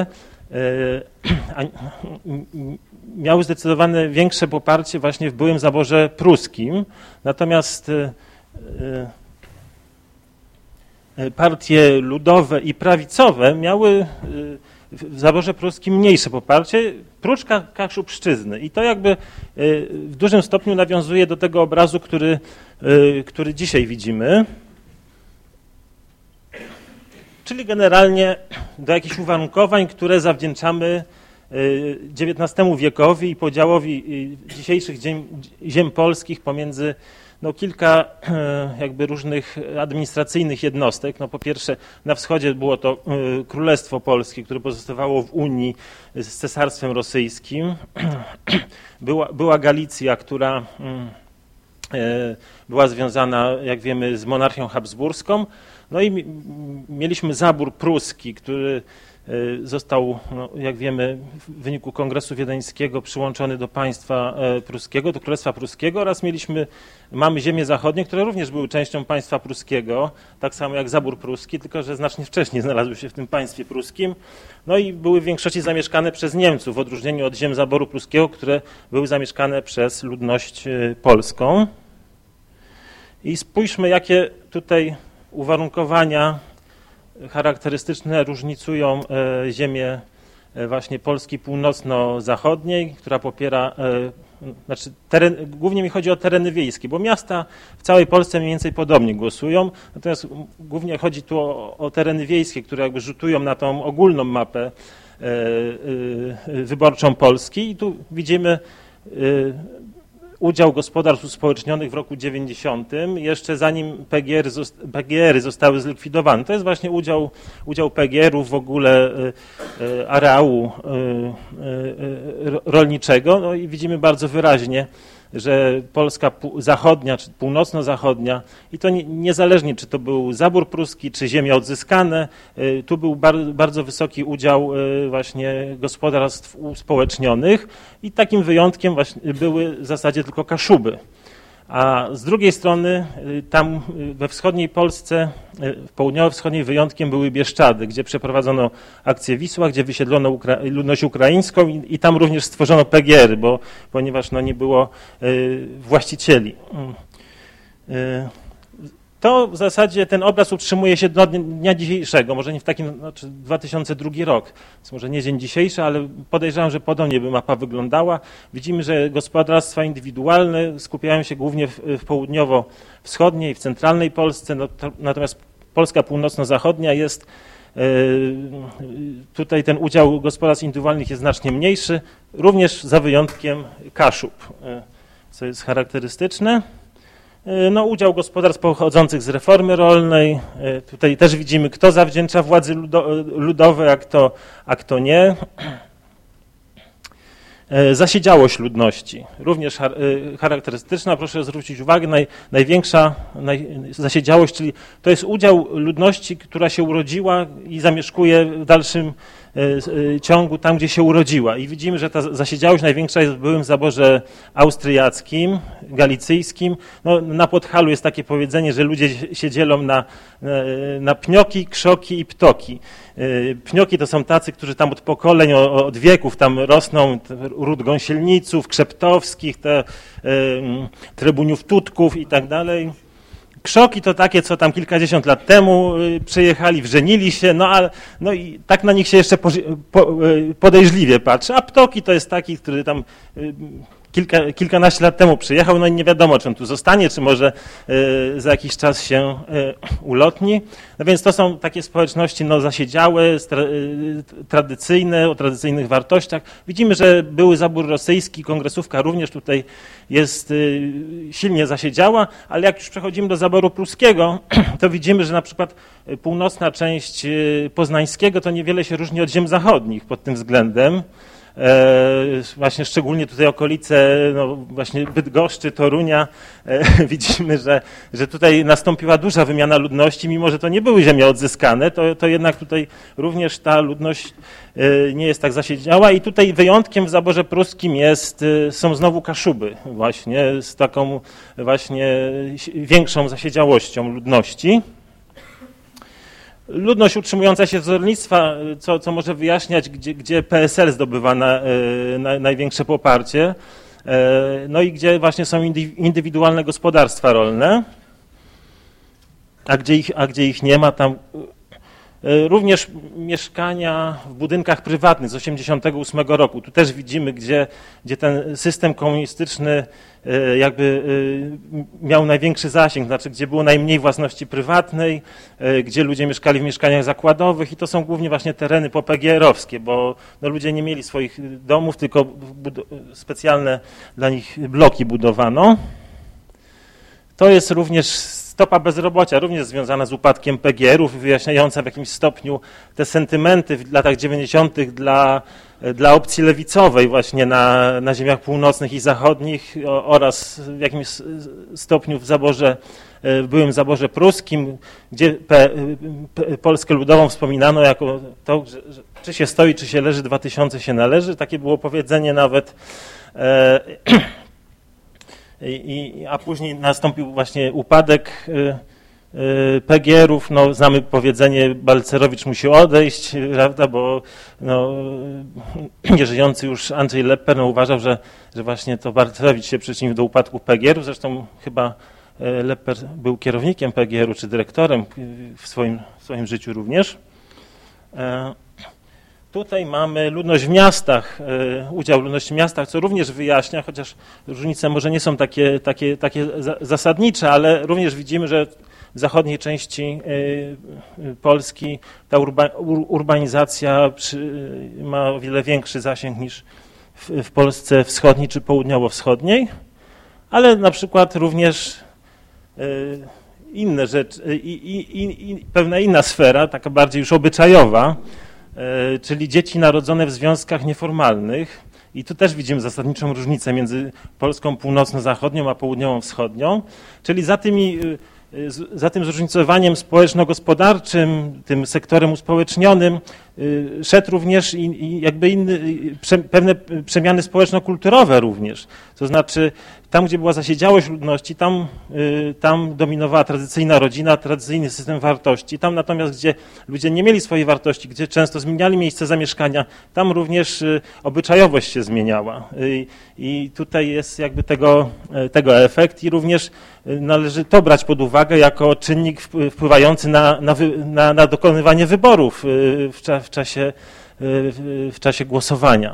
miały zdecydowane większe poparcie właśnie w byłym zaborze pruskim, natomiast partie ludowe i prawicowe miały w zaborze pruskim mniejsze poparcie, prócz Kaszubszczyzny. I to jakby w dużym stopniu nawiązuje do tego obrazu, który, który dzisiaj widzimy. Czyli generalnie do jakichś uwarunkowań, które zawdzięczamy dziewiętnastemu wiekowi i podziałowi dzisiejszych ziem, ziem polskich pomiędzy no, kilka jakby różnych administracyjnych jednostek. No, po pierwsze na wschodzie było to Królestwo Polskie, które pozostawało w Unii z Cesarstwem Rosyjskim. Była, była Galicja, która była związana, jak wiemy, z monarchią habsburską. No i mieliśmy zabór pruski, który został, no, jak wiemy, w wyniku Kongresu Wiedeńskiego przyłączony do państwa pruskiego, do Królestwa Pruskiego oraz mieliśmy, mamy ziemie zachodnie, które również były częścią państwa pruskiego, tak samo jak zabór pruski, tylko że znacznie wcześniej znalazły się w tym państwie pruskim. No i były w większości zamieszkane przez Niemców, w odróżnieniu od ziem zaboru pruskiego, które były zamieszkane przez ludność polską. I spójrzmy, jakie tutaj uwarunkowania charakterystyczne różnicują ziemię właśnie Polski północno-zachodniej, która popiera, znaczy teren, głównie mi chodzi o tereny wiejskie, bo miasta w całej Polsce mniej więcej podobnie głosują, natomiast głównie chodzi tu o, o tereny wiejskie, które jakby rzutują na tą ogólną mapę wyborczą Polski i tu widzimy udział gospodarstw uspołecznionych w roku dziewięćdziesiątym, jeszcze zanim P G R, P G R-y zostały zlikwidowane. To jest właśnie udział, udział P G R-ów w ogóle areału rolniczego. No i widzimy bardzo wyraźnie, że Polska zachodnia, czy północno-zachodnia, i to niezależnie, czy to był zabór pruski, czy ziemie odzyskane, tu był bardzo wysoki udział właśnie gospodarstw uspołecznionych i takim wyjątkiem właśnie były w zasadzie tylko Kaszuby. A z drugiej strony tam we wschodniej Polsce, w południowo-wschodniej wyjątkiem były Bieszczady, gdzie przeprowadzono akcję Wisła, gdzie wysiedlono ukra ludność ukraińską i, i tam również stworzono P G R-y, bo, ponieważ no, nie było y, właścicieli. Y, to w zasadzie ten obraz utrzymuje się do dnia dzisiejszego, może nie w takim, znaczy dwa tysiące drugi rok, więc może nie dzień dzisiejszy, ale podejrzewam, że podobnie by mapa wyglądała. Widzimy, że gospodarstwa indywidualne skupiają się głównie w, w południowo-wschodniej, w centralnej Polsce, no, to, natomiast Polska północno-zachodnia jest, yy, tutaj ten udział gospodarstw indywidualnych jest znacznie mniejszy, również za wyjątkiem Kaszub, yy, co jest charakterystyczne. No, udział gospodarstw pochodzących z reformy rolnej. Tutaj też widzimy, kto zawdzięcza władzy ludowej, a kto, a kto nie. Zasiedziałość ludności, również charakterystyczna, proszę zwrócić uwagę, naj, największa naj, zasiedziałość, czyli to jest udział ludności, która się urodziła i zamieszkuje w dalszym ciągu tam, gdzie się urodziła. I widzimy, że ta zasiedziałość największa jest w byłym zaborze austriackim, galicyjskim. No, na Podhalu jest takie powiedzenie, że ludzie się dzielą na, na pnioki, krzoki i ptoki. Pnioki to są tacy, którzy tam od pokoleń, od wieków tam rosną, ród Gąsielniców, Krzeptowskich, te, Trybuniów Tutków i tak dalej. Krzoki to takie, co tam kilkadziesiąt lat temu przyjechali, wżenili się, no, ale, no i tak na nich się jeszcze podejrzliwie patrzy, a ptoki to jest taki, który tam kilka, kilkanaście lat temu przyjechał, no i nie wiadomo, czy on tu zostanie, czy może y, za jakiś czas się y, ulotni. No więc to są takie społeczności no, zasiedziałe, stra, y, tradycyjne, o tradycyjnych wartościach. Widzimy, że były zabór rosyjski, kongresówka również tutaj jest y, silnie zasiedziała, ale jak już przechodzimy do zaboru pruskiego, to widzimy, że na przykład północna część y, poznańskiego to niewiele się różni od ziem zachodnich pod tym względem. właśnie szczególnie tutaj okolice, no właśnie Bydgoszczy, Torunia, widzimy, że, że tutaj nastąpiła duża wymiana ludności, mimo że to nie były ziemie odzyskane, to, to jednak tutaj również ta ludność nie jest tak zasiedziała i tutaj wyjątkiem w zaborze pruskim jest, są znowu Kaszuby właśnie z taką właśnie większą zasiedziałością ludności. Ludność utrzymująca się z rolnictwa, co, co może wyjaśniać, gdzie, gdzie P S L zdobywa na, na, największe poparcie, no i gdzie właśnie są indywidualne gospodarstwa rolne, a gdzie ich, a gdzie ich nie ma, tam również mieszkania w budynkach prywatnych z osiemdziesiątego ósmego roku. Tu też widzimy, gdzie, gdzie ten system komunistyczny jakby miał największy zasięg, znaczy gdzie było najmniej własności prywatnej, gdzie ludzie mieszkali w mieszkaniach zakładowych i to są głównie właśnie tereny popegierowskie, bo no, ludzie nie mieli swoich domów, tylko specjalne dla nich bloki budowano. To jest również stopa bezrobocia, również związana z upadkiem P G R-ów, wyjaśniająca w jakimś stopniu te sentymenty w latach dziewięćdziesiątych dla, dla opcji lewicowej właśnie na, na ziemiach północnych i zachodnich oraz w jakimś stopniu w zaborze, w byłym zaborze pruskim, gdzie P, P, Polskę Ludową wspominano jako to, że, że czy się stoi, czy się leży, dwa tysiące się należy. Takie było powiedzenie nawet. E, I, a później nastąpił właśnie upadek P G R-ów. No, znamy powiedzenie, Balcerowicz musi odejść, prawda, bo no, nieżyjący już Andrzej Lepper no, uważał, że, że właśnie to Balcerowicz się przyczynił do upadku P G R-ów. Zresztą chyba Lepper był kierownikiem P G R-u czy dyrektorem w swoim, w swoim życiu również. Tutaj mamy ludność w miastach, udział ludności w miastach, co również wyjaśnia, chociaż różnice może nie są takie, takie, takie zasadnicze, ale również widzimy, że w zachodniej części Polski ta urba, urbanizacja przy, ma o wiele większy zasięg niż w, w Polsce wschodniej czy południowo-wschodniej, ale na przykład również inne rzeczy, i, i, i, i pewna inna sfera, taka bardziej już obyczajowa, czyli dzieci narodzone w związkach nieformalnych. I tu też widzimy zasadniczą różnicę między Polską północno-zachodnią a południową wschodnią, czyli za tymi, za tym zróżnicowaniem społeczno-gospodarczym, tym sektorem uspołecznionym szedł również i, i jakby inny, prze, pewne przemiany społeczno-kulturowe również. To znaczy tam, gdzie była zasiedziałość ludności, tam, tam dominowała tradycyjna rodzina, tradycyjny system wartości. Tam natomiast, gdzie ludzie nie mieli swojej wartości, gdzie często zmieniali miejsce zamieszkania, tam również obyczajowość się zmieniała. I, i tutaj jest jakby tego, tego efekt i również należy to brać pod uwagę jako czynnik wpływający na, na, na, na dokonywanie wyborów w, cza, w, czasie, w czasie głosowania.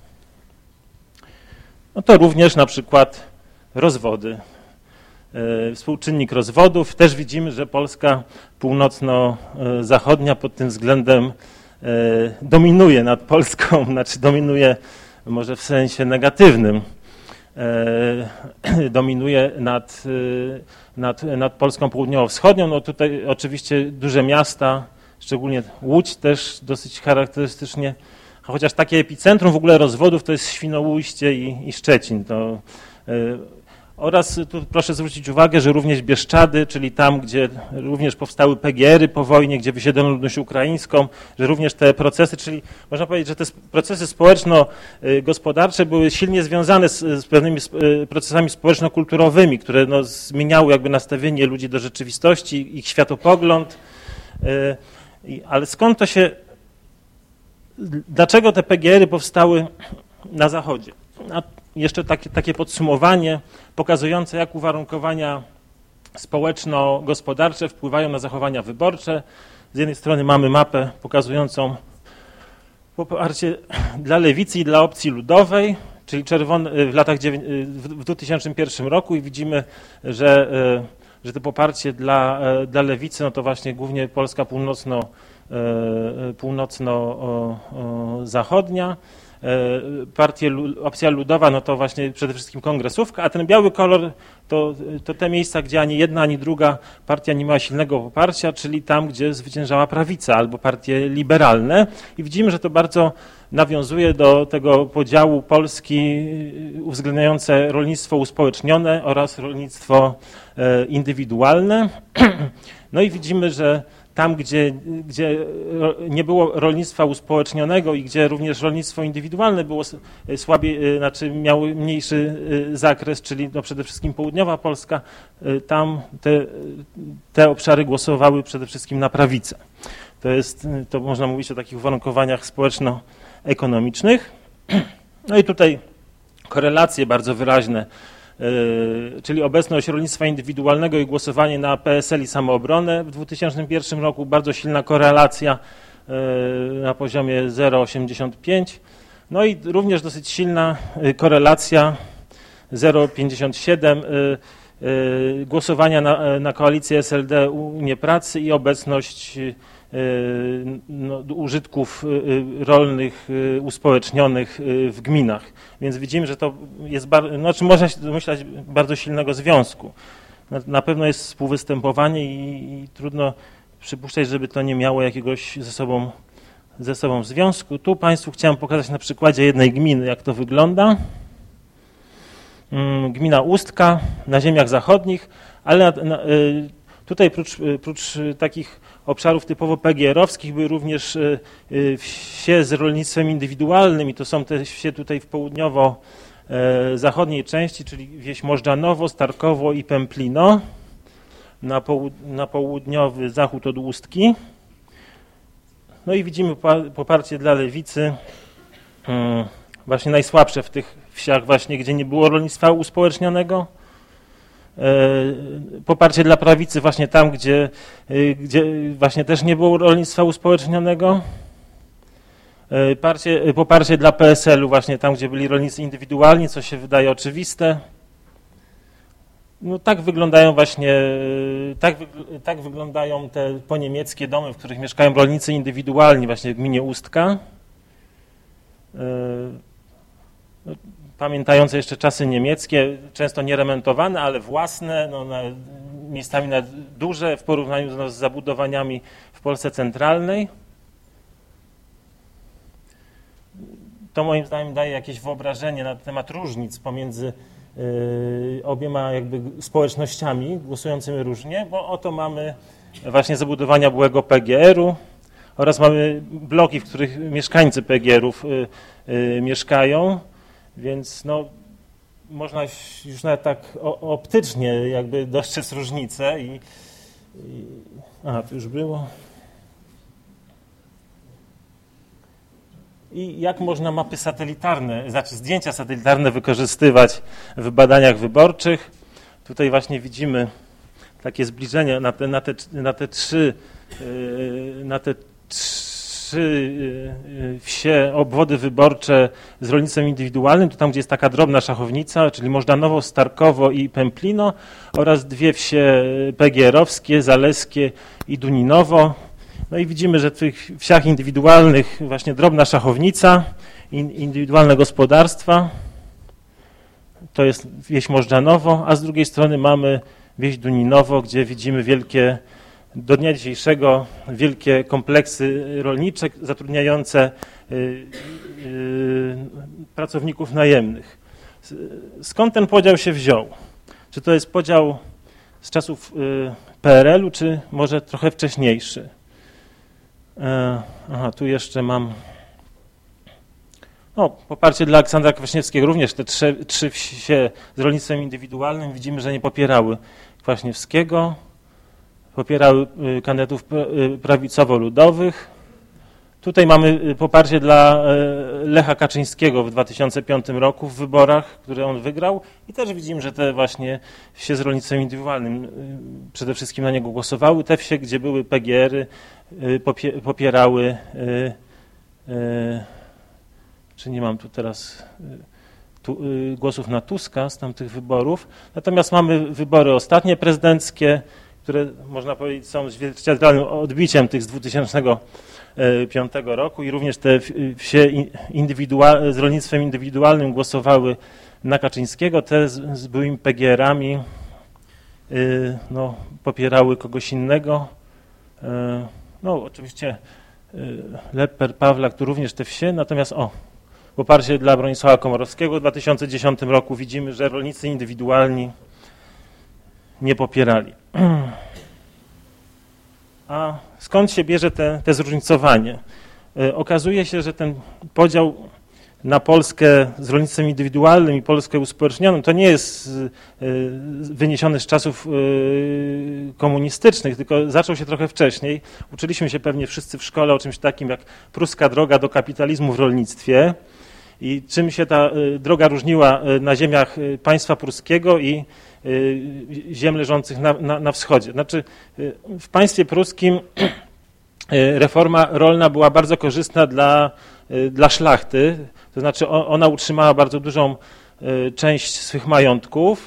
No to również na przykład rozwody. Współczynnik rozwodów. Też widzimy, że Polska północno-zachodnia pod tym względem dominuje nad Polską, znaczy dominuje może w sensie negatywnym, dominuje nad, nad, nad Polską południowo-wschodnią. No tutaj oczywiście duże miasta, szczególnie Łódź też dosyć charakterystycznie, a chociaż takie epicentrum w ogóle rozwodów to jest Świnoujście i, i Szczecin. To, y, oraz tu proszę zwrócić uwagę, że również Bieszczady, czyli tam, gdzie również powstały P G R-y po wojnie, gdzie wysiedlono ludność ukraińską, że również te procesy, czyli można powiedzieć, że te procesy społeczno-gospodarcze były silnie związane z, z pewnymi procesami społeczno-kulturowymi, które no, zmieniały jakby nastawienie ludzi do rzeczywistości, ich światopogląd. Y, ale skąd to się, dlaczego te P G R-y powstały na Zachodzie? A jeszcze takie, takie podsumowanie pokazujące, jak uwarunkowania społeczno-gospodarcze wpływają na zachowania wyborcze. Z jednej strony mamy mapę pokazującą poparcie dla lewicy i dla opcji ludowej, czyli czerwony, w latach w dwa tysiące pierwszym roku i widzimy, że, że to poparcie dla, dla lewicy, no to właśnie głównie Polska północno, północno-zachodnia. partię, opcja ludowa, no to właśnie przede wszystkim kongresówka, a ten biały kolor to, to te miejsca, gdzie ani jedna, ani druga partia nie miała silnego poparcia, czyli tam, gdzie zwyciężała prawica albo partie liberalne. I widzimy, że to bardzo nawiązuje do tego podziału Polski uwzględniające rolnictwo uspołecznione oraz rolnictwo indywidualne. No i widzimy, że tam, gdzie, gdzie nie było rolnictwa uspołecznionego i gdzie również rolnictwo indywidualne było słabiej, znaczy miało mniejszy zakres, czyli no przede wszystkim południowa Polska, tam te, te obszary głosowały przede wszystkim na prawicę. To jest, to można mówić o takich uwarunkowaniach społeczno-ekonomicznych. No i tutaj korelacje bardzo wyraźne, czyli obecność rolnictwa indywidualnego i głosowanie na P S L i samoobronę w dwa tysiące pierwszym roku, bardzo silna korelacja na poziomie zero przecinek osiemdziesiąt pięć, no i również dosyć silna korelacja zero przecinek pięćdziesiąt siedem głosowania na, na koalicję S L D Unię Pracy i obecność no, użytków rolnych uspołecznionych w gminach. Więc widzimy, że to jest, no, znaczy można się domyślać bardzo silnego związku. Na, na pewno jest współwystępowanie i, i trudno przypuszczać, żeby to nie miało jakiegoś ze sobą, ze sobą związku. Tu Państwu chciałem pokazać na przykładzie jednej gminy, jak to wygląda. Gmina Ustka na ziemiach zachodnich, ale na, na, tutaj prócz, prócz takich obszarów typowo P G R-owskich były również wsie z rolnictwem indywidualnym i to są te wsie tutaj w południowo-zachodniej części, czyli wieś Możdżanowo, Starkowo i Pęplino na, połud na południowy zachód od Ustki. No i widzimy poparcie dla lewicy, właśnie najsłabsze w tych wsiach właśnie, gdzie nie było rolnictwa uspołecznionego. Poparcie dla prawicy właśnie tam, gdzie, gdzie właśnie też nie było rolnictwa uspołecznionego. Parcie, poparcie dla P S L-u właśnie tam, gdzie byli rolnicy indywidualni, co się wydaje oczywiste. No tak wyglądają właśnie, tak, tak wyglądają te poniemieckie domy, w których mieszkają rolnicy indywidualni właśnie w gminie Ustka. Pamiętające jeszcze czasy niemieckie, często nieremontowane, ale własne, no, na, miejscami na duże w porównaniu no, z zabudowaniami w Polsce centralnej. To moim zdaniem daje jakieś wyobrażenie na temat różnic pomiędzy y, obiema jakby społecznościami głosującymi różnie, bo oto mamy właśnie zabudowania byłego P G R-u oraz mamy bloki, w których mieszkańcy P G R-ów y, y, mieszkają. Więc no, można już nawet tak optycznie jakby dostrzec różnicę i, i aha, to już było. I jak można mapy satelitarne, znaczy zdjęcia satelitarne wykorzystywać w badaniach wyborczych. Tutaj właśnie widzimy takie zbliżenie na te, na te, na te trzy, na te trzy wsie, obwody wyborcze z rolnictwem indywidualnym, to tam, gdzie jest taka drobna szachownica, czyli Możdanowo, Starkowo i Pęplino oraz dwie wsie P G R-owskie, Zaleskie i Duninowo. No i widzimy, że w tych wsiach indywidualnych właśnie drobna szachownica, indywidualne gospodarstwa, to jest wieś Możdżanowo, a z drugiej strony mamy wieś Duninowo, gdzie widzimy wielkie, do dnia dzisiejszego wielkie kompleksy rolnicze zatrudniające y, y, pracowników najemnych. Skąd ten podział się wziął? Czy to jest podział z czasów y, P R L-u, czy może trochę wcześniejszy? E, aha, tu jeszcze mam no, poparcie dla Aleksandra Kwaśniewskiego. Również te trzy, trzy wsie z rolnictwem indywidualnym widzimy, że nie popierały Kwaśniewskiego. Popierały kandydatów prawicowo-ludowych. Tutaj mamy poparcie dla Lecha Kaczyńskiego w dwa tysiące piątym roku w wyborach, które on wygrał i też widzimy, że te właśnie wsie z rolnictwem indywidualnym przede wszystkim na niego głosowały. Te wsie, gdzie były P G R-y, popierały, czy nie mam tu teraz tu, głosów na Tuska z tamtych wyborów. Natomiast mamy wybory ostatnie prezydenckie, które można powiedzieć są zwierciadlnym odbiciem tych z dwa tysiące piątego roku i również te wsie indywidual, z rolnictwem indywidualnym głosowały na Kaczyńskiego, te z, z byłymi P G R-ami y, no, popierały kogoś innego. Y, no oczywiście y, Lepper, Pawlak, tu również te wsie, natomiast o, poparcie dla Bronisława Komorowskiego w dwa tysiące dziesiątym roku widzimy, że rolnicy indywidualni nie popierali. A skąd się bierze te, te zróżnicowanie? Y, okazuje się, że ten podział na Polskę z rolnictwem indywidualnym i Polskę uspołecznioną to nie jest y, wyniesione z czasów y, komunistycznych, tylko zaczął się trochę wcześniej. Uczyliśmy się pewnie wszyscy w szkole o czymś takim jak pruska droga do kapitalizmu w rolnictwie i czym się ta y, droga różniła na ziemiach państwa pruskiego i ziem leżących na, na, na wschodzie. Znaczy w państwie pruskim reforma rolna była bardzo korzystna dla, dla szlachty, to znaczy ona utrzymała bardzo dużą część swych majątków.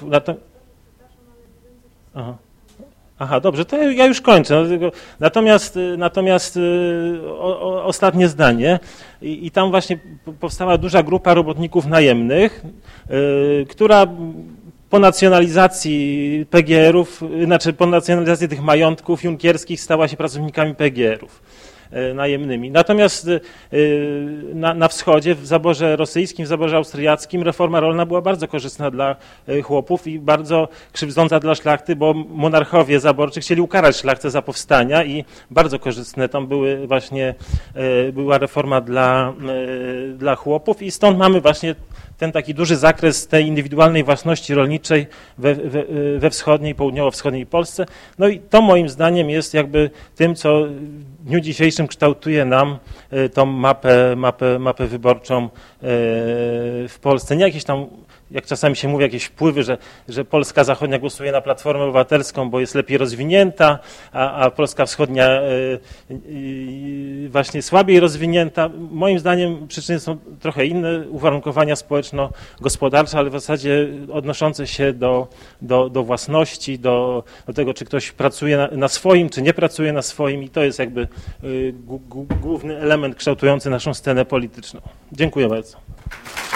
Aha. Aha, dobrze, to ja już kończę. Natomiast, natomiast o, o, ostatnie zdanie. I, I tam właśnie powstała duża grupa robotników najemnych, y, która po nacjonalizacji P G R-ów, znaczy po nacjonalizacji tych majątków junkierskich stała się pracownikami P G R-ów najemnymi. Natomiast na, na wschodzie, w zaborze rosyjskim, w zaborze austriackim reforma rolna była bardzo korzystna dla chłopów i bardzo krzywdząca dla szlachty, bo monarchowie zaborczy chcieli ukarać szlachtę za powstania i bardzo korzystne tam były właśnie, była reforma dla, dla chłopów i stąd mamy właśnie ten taki duży zakres tej indywidualnej własności rolniczej we, we, we wschodniej, południowo-wschodniej Polsce. No i to moim zdaniem jest jakby tym, co w dniu dzisiejszym kształtuje nam tą mapę, mapę, mapę wyborczą w Polsce. Nie jakieś tam, jak czasami się mówi, jakieś wpływy, że, że Polska zachodnia głosuje na Platformę Obywatelską, bo jest lepiej rozwinięta, a, a Polska wschodnia właśnie słabiej rozwinięta. Moim zdaniem przyczyny są trochę inne, uwarunkowania społeczno-gospodarcze, ale w zasadzie odnoszące się do, do, do własności, do, do tego, czy ktoś pracuje na, na swoim, czy nie pracuje na swoim i to jest jakby y, g- g- główny element kształtujący naszą scenę polityczną. Dziękuję bardzo.